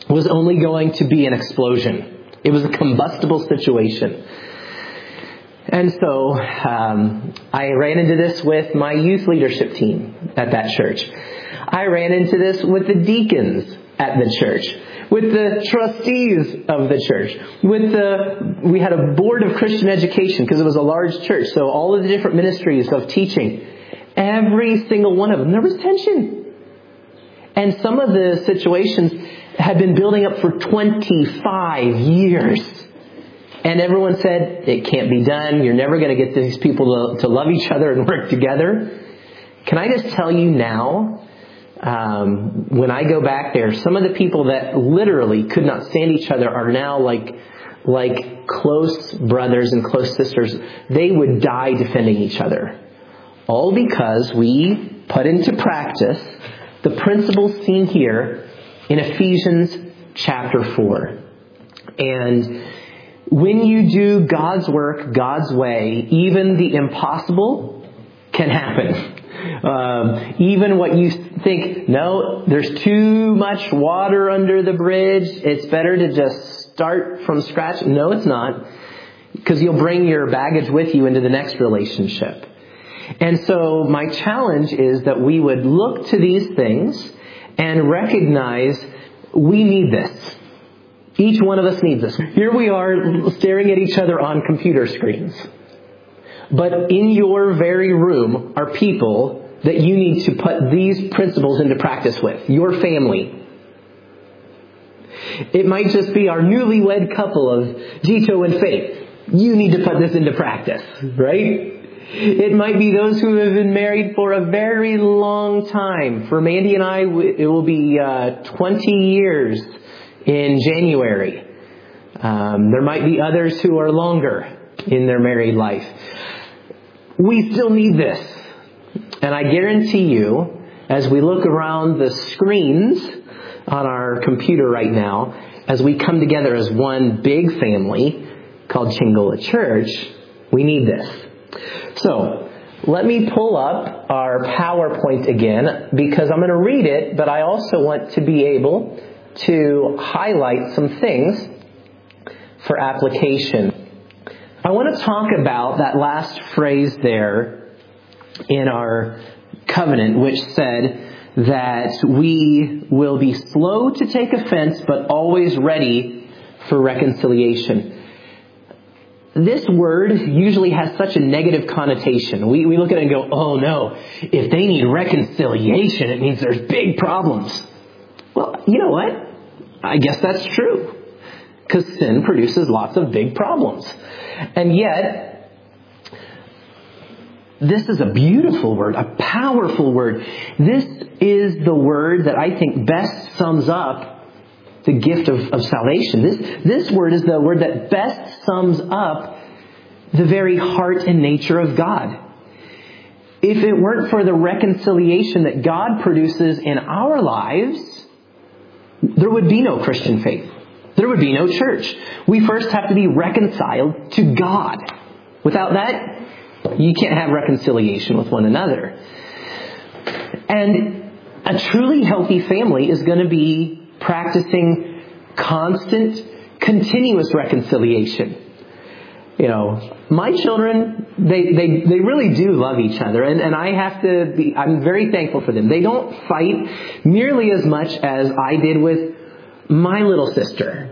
was only going to be an explosion. It was a combustible situation. And so I ran into this with my youth leadership team at that church. I ran into this with the deacons at the church, with the trustees of the church, we had a board of Christian education because it was a large church, so all of the different ministries of teaching, every single one of them, there was tension. And some of the situations had been building up for 25 years. And everyone said, it can't be done. You're never going to get these people to love each other and work together. Can I just tell you now, when I go back there, some of the people that literally could not stand each other are now like close brothers and close sisters. They would die defending each other. All because we put into practice the principles seen here in Ephesians chapter 4. And when you do God's work God's way, even the impossible can happen. Even what you think, no, there's too much water under the bridge, it's better to just start from scratch. No, it's not. Because you'll bring your baggage with you into the next relationship. And so my challenge is that we would look to these things and recognize we need this. Each one of us needs this. Here we are staring at each other on computer screens. But in your very room are people that you need to put these principles into practice with. Your family. It might just be our newlywed couple of Gito and Faith. You need to put this into practice, right? It might be those who have been married for a very long time. For Mandy and I, it will be 20 years in January. There might be others who are longer in their married life. We still need this. And I guarantee you, as we look around the screens on our computer right now, as we come together as one big family called Chingola Church, we need this. So, let me pull up our PowerPoint again, because I'm going to read it, but I also want to be able to highlight some things for application. I want to talk about that last phrase there in our covenant, which said that we will be slow to take offense, but always ready for reconciliation. This word usually has such a negative connotation. We look at it and go, oh no, if they need reconciliation, it means there's big problems. Well, you know what? I guess that's true. Because sin produces lots of big problems. And yet, this is a beautiful word, a powerful word. This is the word that I think best sums up the gift of salvation. This word is the word that best sums up the very heart and nature of God. If it weren't for the reconciliation that God produces in our lives, there would be no Christian faith. There would be no church. We first have to be reconciled to God. Without that, you can't have reconciliation with one another. And a truly healthy family is going to be practicing constant, continuous reconciliation. You know, my children, they really do love each other. And I'm very thankful for them. They don't fight nearly as much as I did with my little sister.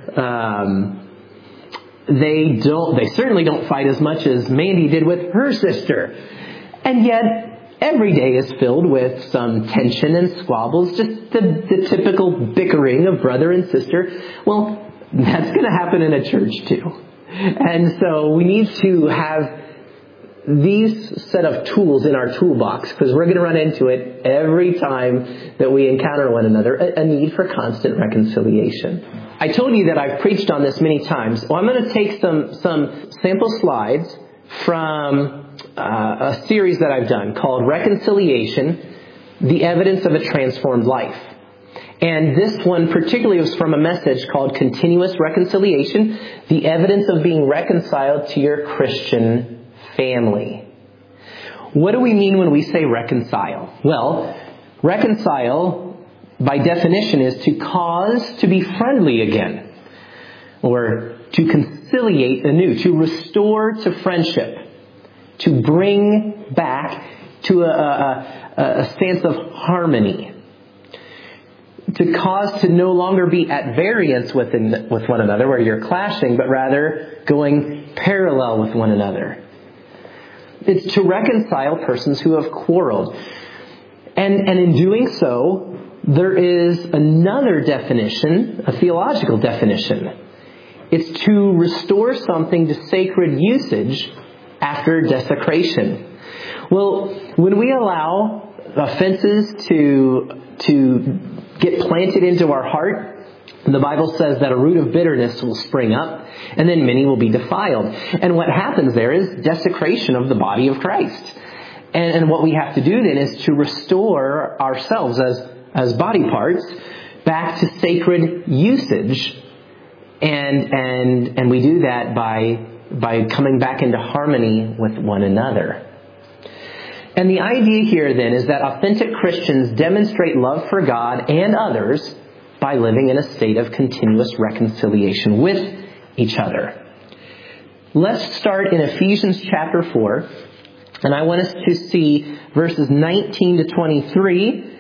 They certainly don't fight as much as Mandy did with her sister. And yet, every day is filled with some tension and squabbles, just the typical bickering of brother and sister. Well, that's going to happen in a church too. And so we need to have these set of tools in our toolbox, because we're going to run into it every time that we encounter one another, a need for constant reconciliation. I told you that I've preached on this many times. Well, I'm going to take some sample slides from a series that I've done called Reconciliation, the Evidence of a Transformed Life. And this one particularly was from a message called Continuous Reconciliation, the Evidence of Being Reconciled to Your Christian Family. What do we mean when we say reconcile? Well, reconcile by definition, is to cause to be friendly again, or to conciliate anew, to restore to friendship, to bring back to a stance of harmony, to cause to no longer be at variance with one another, where you're clashing, but rather going parallel with one another. It's to reconcile persons who have quarreled. And in doing so, there is another definition, a theological definition. It's to restore something to sacred usage after desecration. Well, when we allow offenses to get planted into our heart, the Bible says that a root of bitterness will spring up, and then many will be defiled. And what happens there is desecration of the body of Christ. And what we have to do then is to restore ourselves as body parts back to sacred usage. And we do that by coming back into harmony with one another. And the idea here then is that authentic Christians demonstrate love for God and others by living in a state of continuous reconciliation with each other. Let's start in Ephesians chapter 4. And I want us to see verses 19 to 23.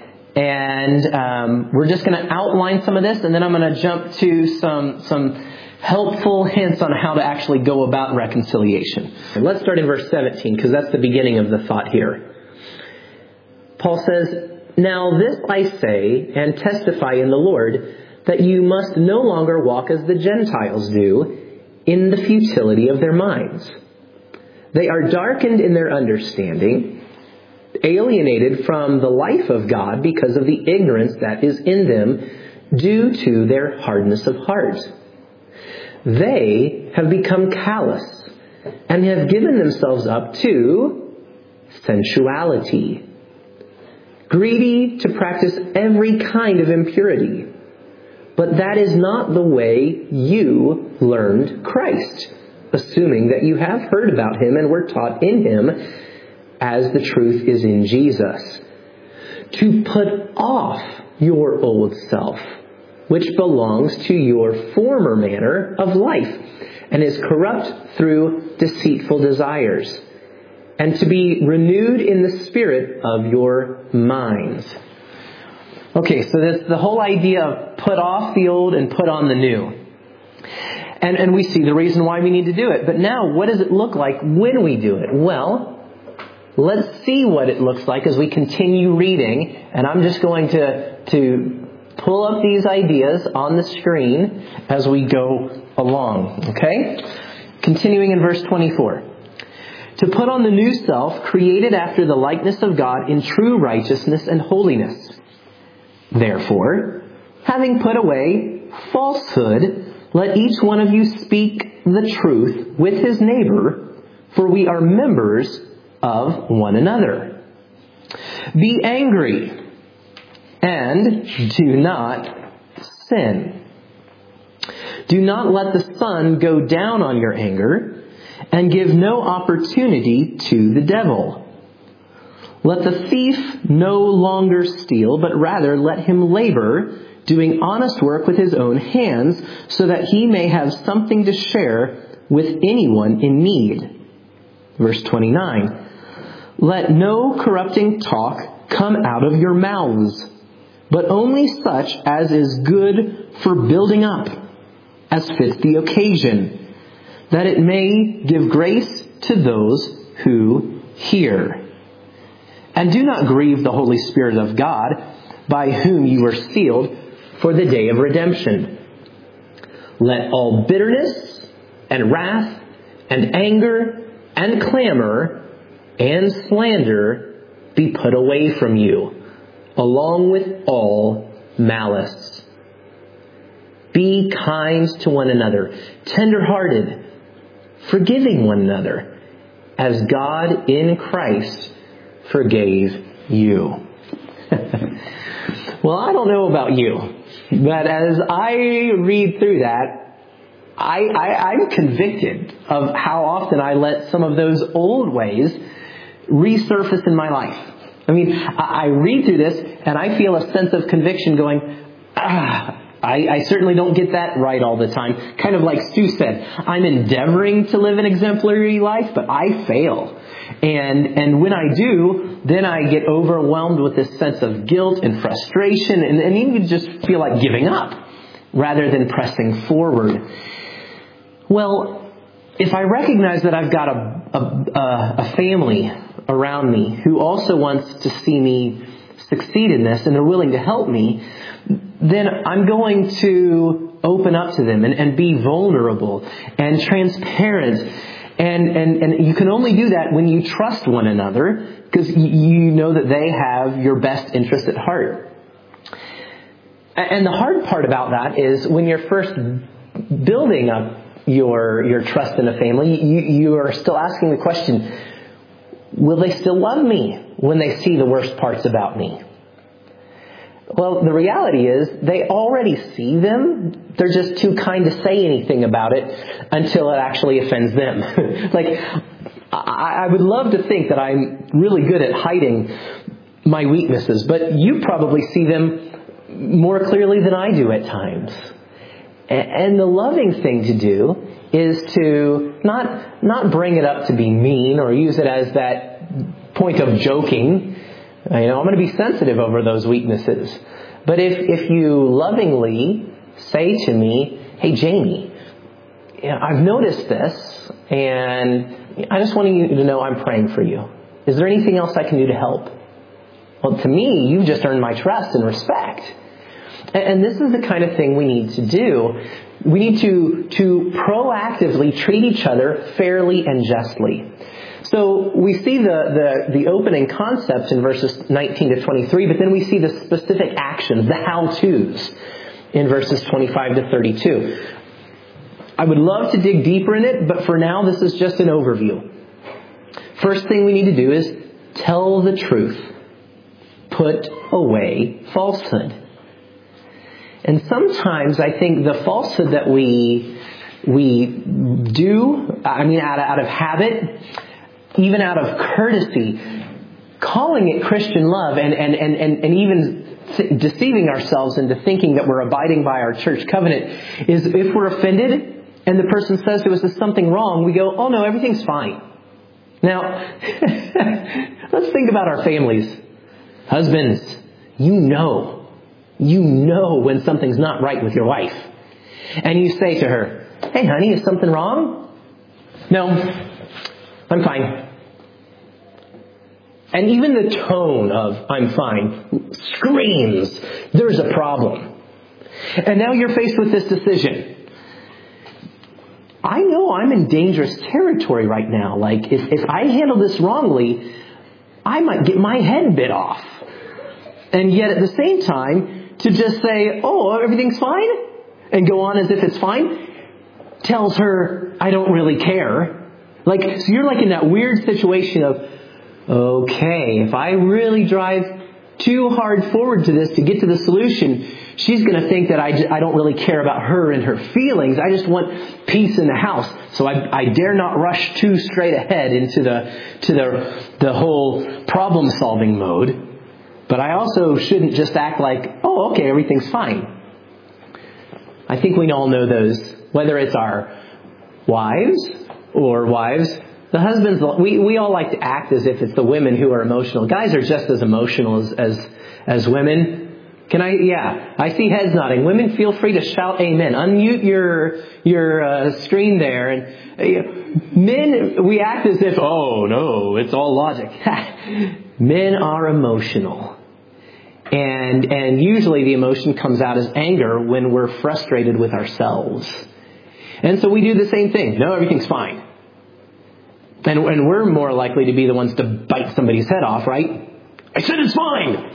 And we're just going to outline some of this. And then I'm going to jump to some helpful hints on how to actually go about reconciliation. And let's start in verse 17, because that's the beginning of the thought here. Paul says, "Now this I say and testify in the Lord, that you must no longer walk as the Gentiles do, in the futility of their minds. They are darkened in their understanding, alienated from the life of God because of the ignorance that is in them due to their hardness of heart. They have become callous and have given themselves up to sensuality, greedy to practice every kind of impurity. But that is not the way you learned Christ, assuming that you have heard about him and were taught in him, as the truth is in Jesus. To put off your old self, which belongs to your former manner of life, and is corrupt through deceitful desires, and to be renewed in the spirit of your minds." Okay, so that's the whole idea of put off the old and put on the new. And we see the reason why we need to do it. But now, what does it look like when we do it? Well, let's see what it looks like as we continue reading. And I'm just going to pull up these ideas on the screen as we go along. Okay? Continuing in verse 24. "To put on the new self, created after the likeness of God in true righteousness and holiness. Therefore, having put away falsehood, let each one of you speak the truth with his neighbor, for we are members of one another. Be angry and do not sin. Do not let the sun go down on your anger, and give no opportunity to the devil. Let the thief no longer steal, but rather let him labor, doing honest work with his own hands, so that he may have something to share with anyone in need." Verse 29. "Let no corrupting talk come out of your mouths, but only such as is good for building up, as fits the occasion, that it may give grace to those who hear. And do not grieve the Holy Spirit of God, by whom you were sealed for the day of redemption. Let all bitterness and wrath and anger and clamor and slander be put away from you, along with all malice. Be kind to one another, tender-hearted, forgiving one another, as God in Christ forgave you." Well, I don't know about you, but as I read through that, I'm convicted of how often I let some of those old ways resurface in my life. I mean, I read through this and I feel a sense of conviction going, I certainly don't get that right all the time. Kind of like Stu said, I'm endeavoring to live an exemplary life, but I fail. And when I do, then I get overwhelmed with this sense of guilt and frustration, and even just feel like giving up rather than pressing forward. Well, if I recognize that I've got a family around me who also wants to see me succeed in this and they're willing to help me, then I'm going to open up to them and be vulnerable and transparent. And you can only do that when you trust one another, because you know that they have your best interest at heart. And the hard part about that is when you're first building up your trust in a family, you are still asking the question, will they still love me when they see the worst parts about me? Well, the reality is they already see them. They're just too kind to say anything about it until it actually offends them. Like, I would love to think that I'm really good at hiding my weaknesses, but you probably see them more clearly than I do at times. And the loving thing to do is to not bring it up to be mean or use it as that point of joking. I'm going to be sensitive over those weaknesses. But if you lovingly say to me, hey, Jamie, I've noticed this, and I just want you to know I'm praying for you. Is there anything else I can do to help? Well, to me, you've just earned my trust and respect. And this is the kind of thing we need to do. We need to proactively treat each other fairly and justly. So we see the opening concepts in verses 19 to 23, but then we see the specific actions, the how-tos, in verses 25 to 32. I would love to dig deeper in it, but for now this is just an overview. First thing we need to do is tell the truth. Put away falsehood. And sometimes I think the falsehood that we do, out of habit, even out of courtesy, calling it Christian love and even deceiving ourselves into thinking that we're abiding by our church covenant, is if we're offended and the person says to us there's something wrong, we go, oh no, everything's fine. Now, let's think about our families. Husbands, you know when something's not right with your wife. And you say to her, hey honey, is something wrong? No, I'm fine. And even the tone of I'm fine screams there's a problem. And now you're faced with this decision. I know I'm in dangerous territory right now. Like, if I handle this wrongly, I might get my head bit off. And yet at the same time, to just say, oh, everything's fine, and go on as if it's fine, tells her, I don't really care. Like, so you're like in that weird situation of, okay, if I really drive too hard forward to this to get to the solution, she's going to think that I don't really care about her and her feelings. I just want peace in the house. So I dare not rush too straight ahead into the whole problem solving mode. But I also shouldn't just act like, oh, okay, everything's fine. I think we all know those, whether it's our wives or wives. The husbands, we all like to act as if it's the women who are emotional. Guys are just as emotional as women. I see heads nodding. Women, feel free to shout amen. Unmute your screen there. And men, we act as if, oh no, it's all logic. Men are emotional. And usually the emotion comes out as anger when we're frustrated with ourselves. And so we do the same thing. No, everything's fine. And we're more likely to be the ones to bite somebody's head off, right? I said it's fine.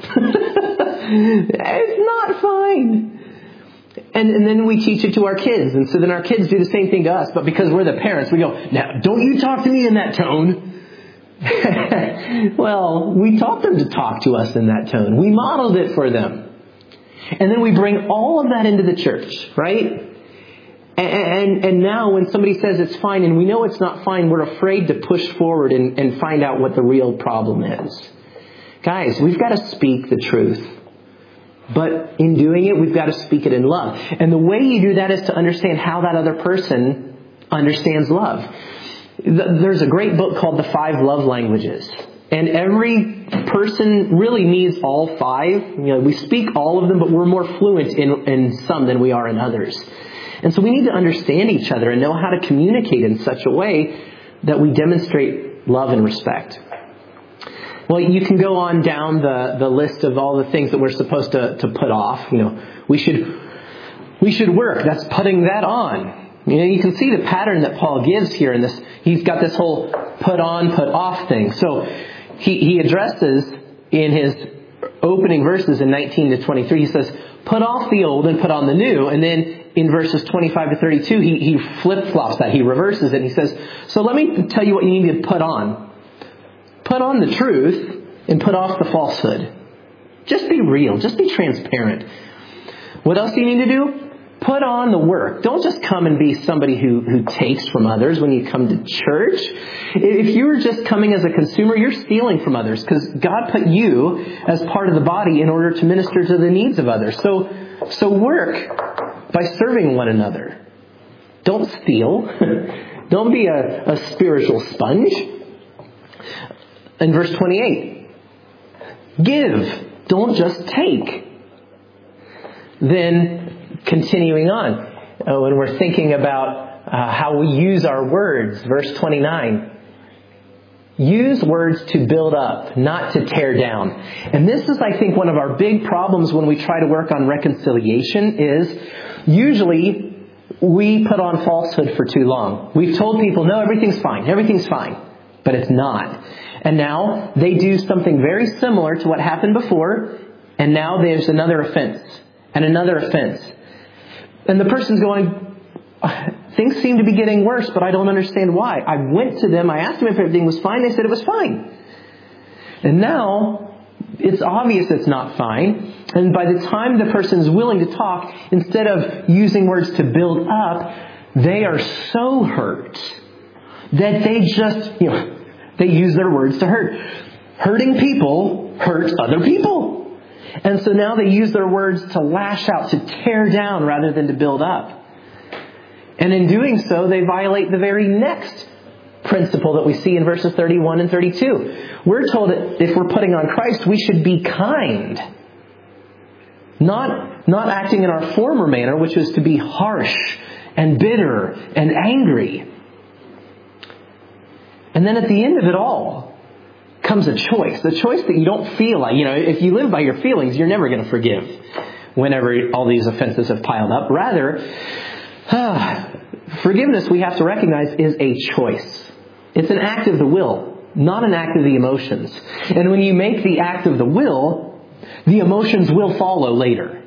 It's not fine. And then we teach it to our kids. And so then our kids do the same thing to us. But because we're the parents, we go, now, don't you talk to me in that tone. Well, we taught them to talk to us in that tone. We modeled it for them. And then we bring all of that into the church, right? And now when somebody says it's fine and we know it's not fine, we're afraid to push forward and find out what the real problem is. Guys, we've got to speak the truth. But in doing it, we've got to speak it in love. And the way you do that is to understand how that other person understands love. There's a great book called The 5 Love Languages. And every person really needs all 5. We speak all of them, but we're more fluent in some than we are in others. And so we need to understand each other and know how to communicate in such a way that we demonstrate love and respect. Well, you can go on down the list of all the things that we're supposed to put off. We should work. That's putting that on. You can see the pattern that Paul gives here in this. He's got this whole put on, put off thing. So he addresses in his opening verses in 19 to 23, he says, put off the old and put on the new. And then in verses 25 to 32, he flip-flops that. He reverses it. And he says, so let me tell you what you need to put on. Put on the truth and put off the falsehood. Just be real. Just be transparent. What else do you need to do? Put on the work. Don't just come and be somebody who takes from others when you come to church. If you're just coming as a consumer, you're stealing from others because God put you as part of the body in order to minister to the needs of others. So work by serving one another. Don't steal. Don't be a spiritual sponge. In verse 28, give. Don't just take. Then, continuing on, when we're thinking about how we use our words, verse 29, use words to build up, not to tear down. And this is, I think, one of our big problems when we try to work on reconciliation is usually we put on falsehood for too long. We've told people, no, everything's fine, but it's not. And now they do something very similar to what happened before, and now there's another offense and another offense. And the person's going, things seem to be getting worse, but I don't understand why. I went to them, I asked them if everything was fine, they said it was fine. And now it's obvious it's not fine. And by the time the person's willing to talk, instead of using words to build up, they are so hurt that they just, they use their words to hurt. Hurting people hurt other people. And so now they use their words to lash out, to tear down rather than to build up. And in doing so, they violate the very next principle that we see in verses 31 and 32. We're told that if we're putting on Christ, we should be kind. Not acting in our former manner, which is to be harsh and bitter and angry. And then at the end of it all comes a choice that you don't feel like. If you live by your feelings, you're never going to forgive whenever all these offenses have piled up. Rather, forgiveness, we have to recognize, is a choice. It's an act of the will, not an act of the emotions. And when you make the act of the will, the emotions will follow later.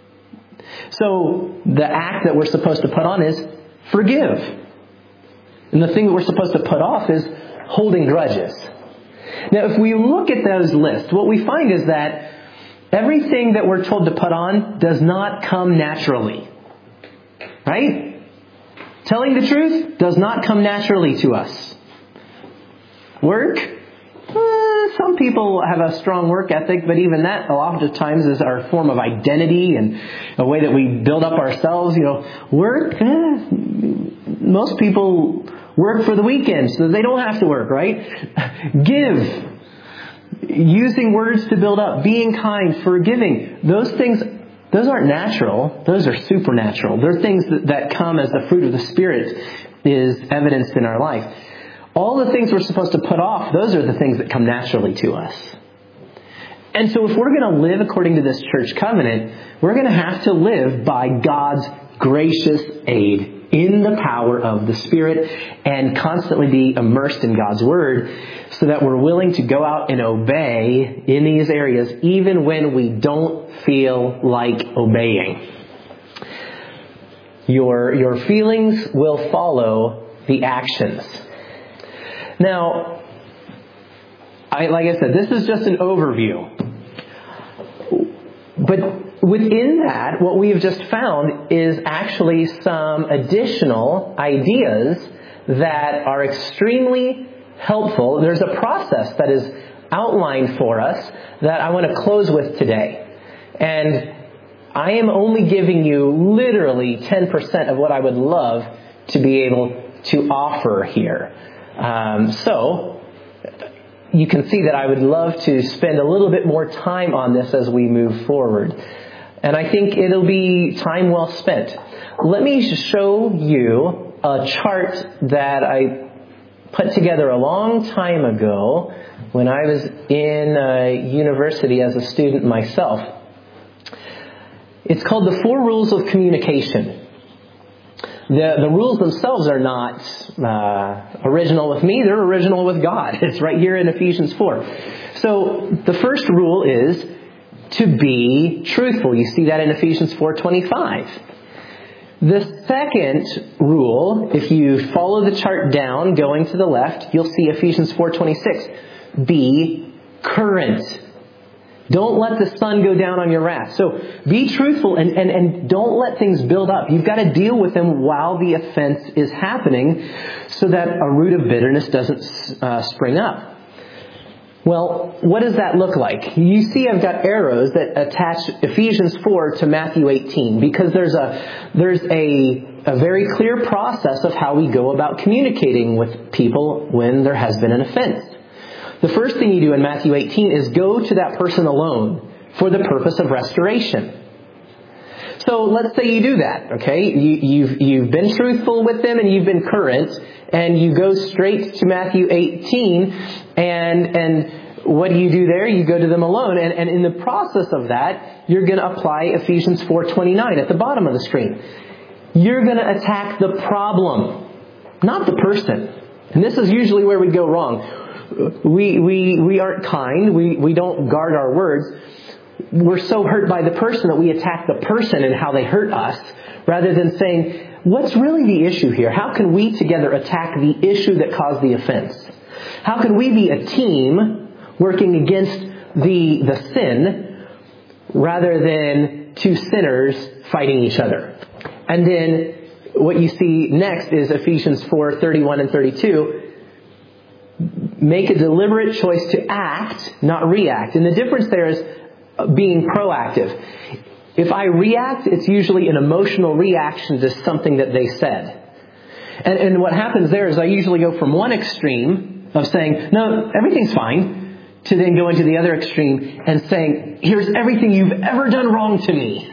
So the act that we're supposed to put on is forgive. And the thing that we're supposed to put off is holding grudges. Now, if we look at those lists, what we find is that everything that we're told to put on does not come naturally. Right? Telling the truth does not come naturally to us. Work? Some people have a strong work ethic, but even that a lot of times is our form of identity and a way that we build up ourselves. Work? Most people work for the weekend so they don't have to work, right? Give. Using words to build up. Being kind. Forgiving. Those things, those aren't natural. Those are supernatural. They're things that come as the fruit of the Spirit is evidenced in our life. All the things we're supposed to put off, those are the things that come naturally to us. And so if we're going to live according to this church covenant, we're going to have to live by God's gracious aid in the power of the Spirit and constantly be immersed in God's Word so that we're willing to go out and obey in these areas even when we don't feel like obeying. Your feelings will follow the actions. Now, like I said, this is just an overview. But within that, what we have just found is actually some additional ideas that are extremely helpful. There's a process that is outline for us that I want to close with today. And I am only giving you literally 10% of what I would love to be able to offer here. So you can see that I would love to spend a little bit more time on this as we move forward. And I think it'll be time well spent. Let me show you a chart that I put together a long time ago when I was in university as a student myself. It's called the 4 Rules of Communication. The rules themselves are not original with me. They're original with God. It's right here in Ephesians 4. So the first rule is to be truthful. You see that in Ephesians 4:25. The second rule, if you follow the chart down, going to the left, you'll see Ephesians 4:26. Be current. Don't let the sun go down on your wrath. So be truthful and don't let things build up. You've got to deal with them while the offense is happening so that a root of bitterness doesn't spring up. Well, what does that look like? You see I've got arrows that attach Ephesians 4 to Matthew 18 because there's a very clear process of how we go about communicating with people when there has been an offense. The first thing you do in Matthew 18 is go to that person alone for the purpose of restoration. So let's say you do that, okay? You've been truthful with them and you've been current, and you go straight to Matthew 18, and what do you do there? You go to them alone, and in the process of that, you're going to apply Ephesians 4:29 at the bottom of the screen. You're going to attack the problem, not the person. And this is usually where we go wrong. We aren't kind. We don't guard our words. We're so hurt by the person that we attack the person and how they hurt us, rather than saying, what's really the issue here? How can we together attack the issue that caused the offense? How can we be a team working against the sin rather than two sinners fighting each other? And then what you see next is Ephesians 4:31 and 32. Make a deliberate choice to act, not react. And the difference there is being proactive. If I react, it's usually an emotional reaction to something that they said. And what happens there is I usually go from one extreme of saying, no, everything's fine, to then go into the other extreme and saying, here's everything you've ever done wrong to me.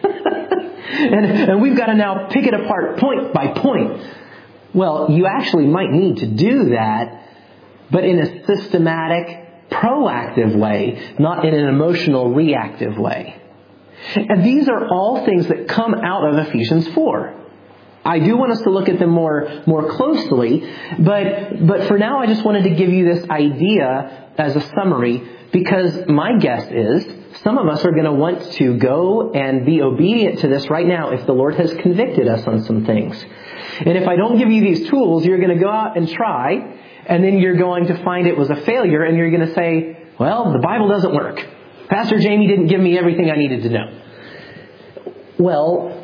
and we've got to now pick it apart point by point. Well, you actually might need to do that, but in a systematic, proactive way, not in an emotional, reactive way. And these are all things that come out of Ephesians 4. I do want us to look at them more closely, but for now I just wanted to give you this idea as a summary, because my guess is some of us are going to want to go and be obedient to this right now if the Lord has convicted us on some things. And if I don't give you these tools, you're going to go out and try, and then you're going to find it was a failure, and you're going to say, well, the Bible doesn't work. Pastor Jamie didn't give me everything I needed to know. Well,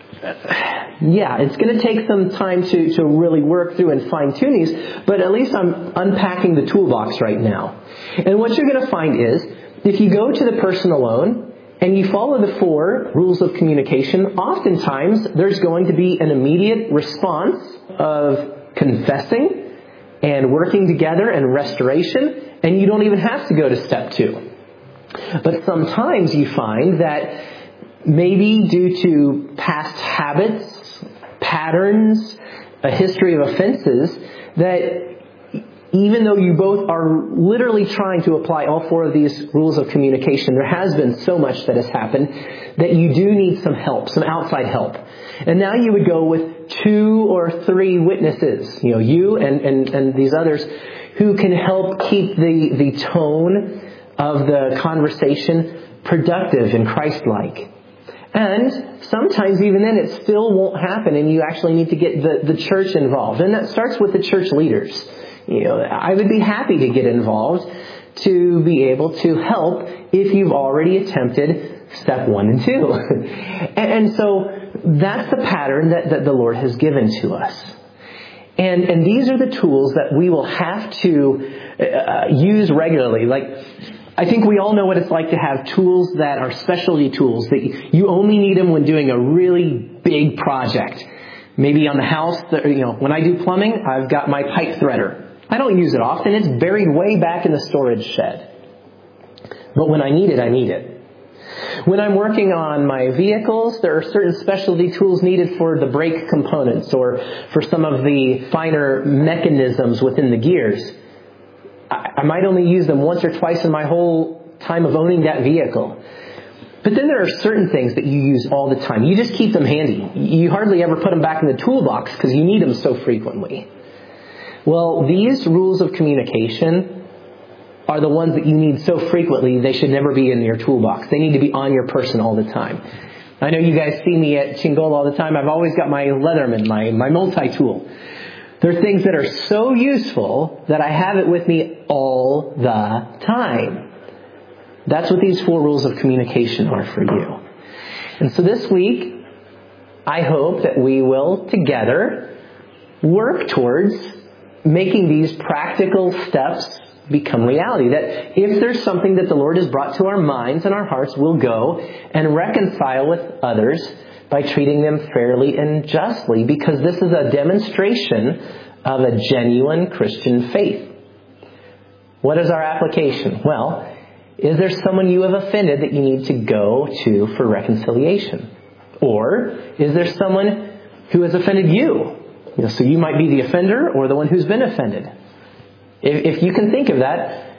yeah, it's going to take some time to really work through and fine-tune these, but at least I'm unpacking the toolbox right now. And what you're going to find is, if you go to the person alone and you follow the 4 rules of communication, oftentimes there's going to be an immediate response of confessing and working together and restoration, and you don't even have to go to step 2. But sometimes you find that maybe due to past habits, patterns, a history of offenses, that even though you both are literally trying to apply all 4 of these rules of communication, there has been so much that has happened that you do need some help, some outside help. And now you would go with 2 or 3 witnesses, you and these others, who can help keep the tone of the conversation productive and Christ-like. And sometimes even then it still won't happen, and you actually need to get the church involved. And that starts with the church leaders. I would be happy to get involved to be able to help if you've already attempted step 1 and 2. and so that's the pattern that the Lord has given to us. And these are the tools that we will have to use regularly. Like, I think we all know what it's like to have tools that are specialty tools, that you only need them when doing a really big project. Maybe on the house, when I do plumbing, I've got my pipe threader. I don't use it often. It's buried way back in the storage shed. But when I need it, I need it. When I'm working on my vehicles, there are certain specialty tools needed for the brake components or for some of the finer mechanisms within the gears. I might only use them once or twice in my whole time of owning that vehicle. But then there are certain things that you use all the time. You just keep them handy. You hardly ever put them back in the toolbox because you need them so frequently. Well, these rules of communication are the ones that you need so frequently, they should never be in your toolbox. They need to be on your person all the time. I know you guys see me at Chingola all the time. I've always got my Leatherman, my multi-tool. There are things that are so useful that I have it with me all the time. That's what these 4 rules of communication are for you. And so this week, I hope that we will together work towards making these practical steps become reality. That if there's something that the Lord has brought to our minds and our hearts, we'll go and reconcile with others by treating them fairly and justly, because this is a demonstration of a genuine Christian faith. What is our application? Well, is there someone you have offended that you need to go to for reconciliation? Or is there someone who has offended you? So you might be the offender or the one who's been offended. If you can think of that,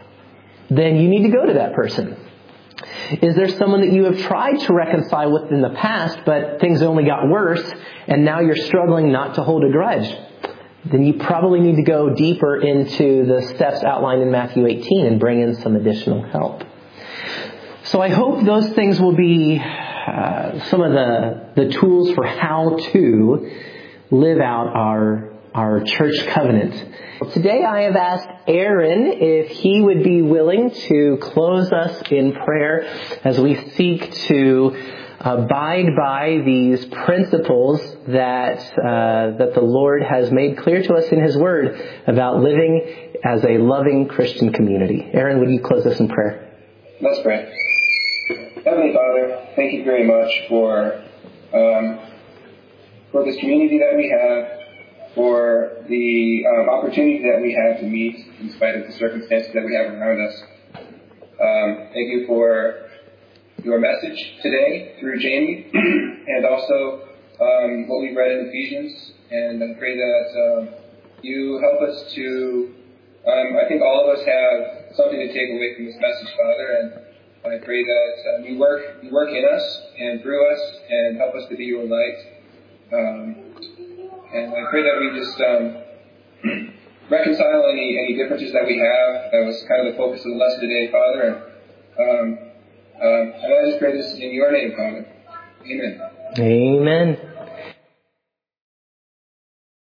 then you need to go to that person. Is there someone that you have tried to reconcile with in the past, but things only got worse, and now you're struggling not to hold a grudge? Then you probably need to go deeper into the steps outlined in Matthew 18 and bring in some additional help. So I hope those things will be some of the tools for how to live out our church covenant. Today I have asked Aaron if he would be willing to close us in prayer as we seek to abide by these principles that the Lord has made clear to us in His Word about living as a loving Christian community. Aaron, would you close us in prayer? Let's pray. Heavenly Father, thank you very much for this community that we have, for the opportunity that we have to meet in spite of the circumstances that we have around us. Thank you for your message today through Jamie, and also what we read in Ephesians. And I pray that you help us to, I think all of us have something to take away from this message, Father, and I pray that you work in us and through us and help us to be your light. And I pray that we just reconcile any differences that we have. That was kind of the focus of the lesson today, Father. And I just pray this in your name, Father. Amen. Amen.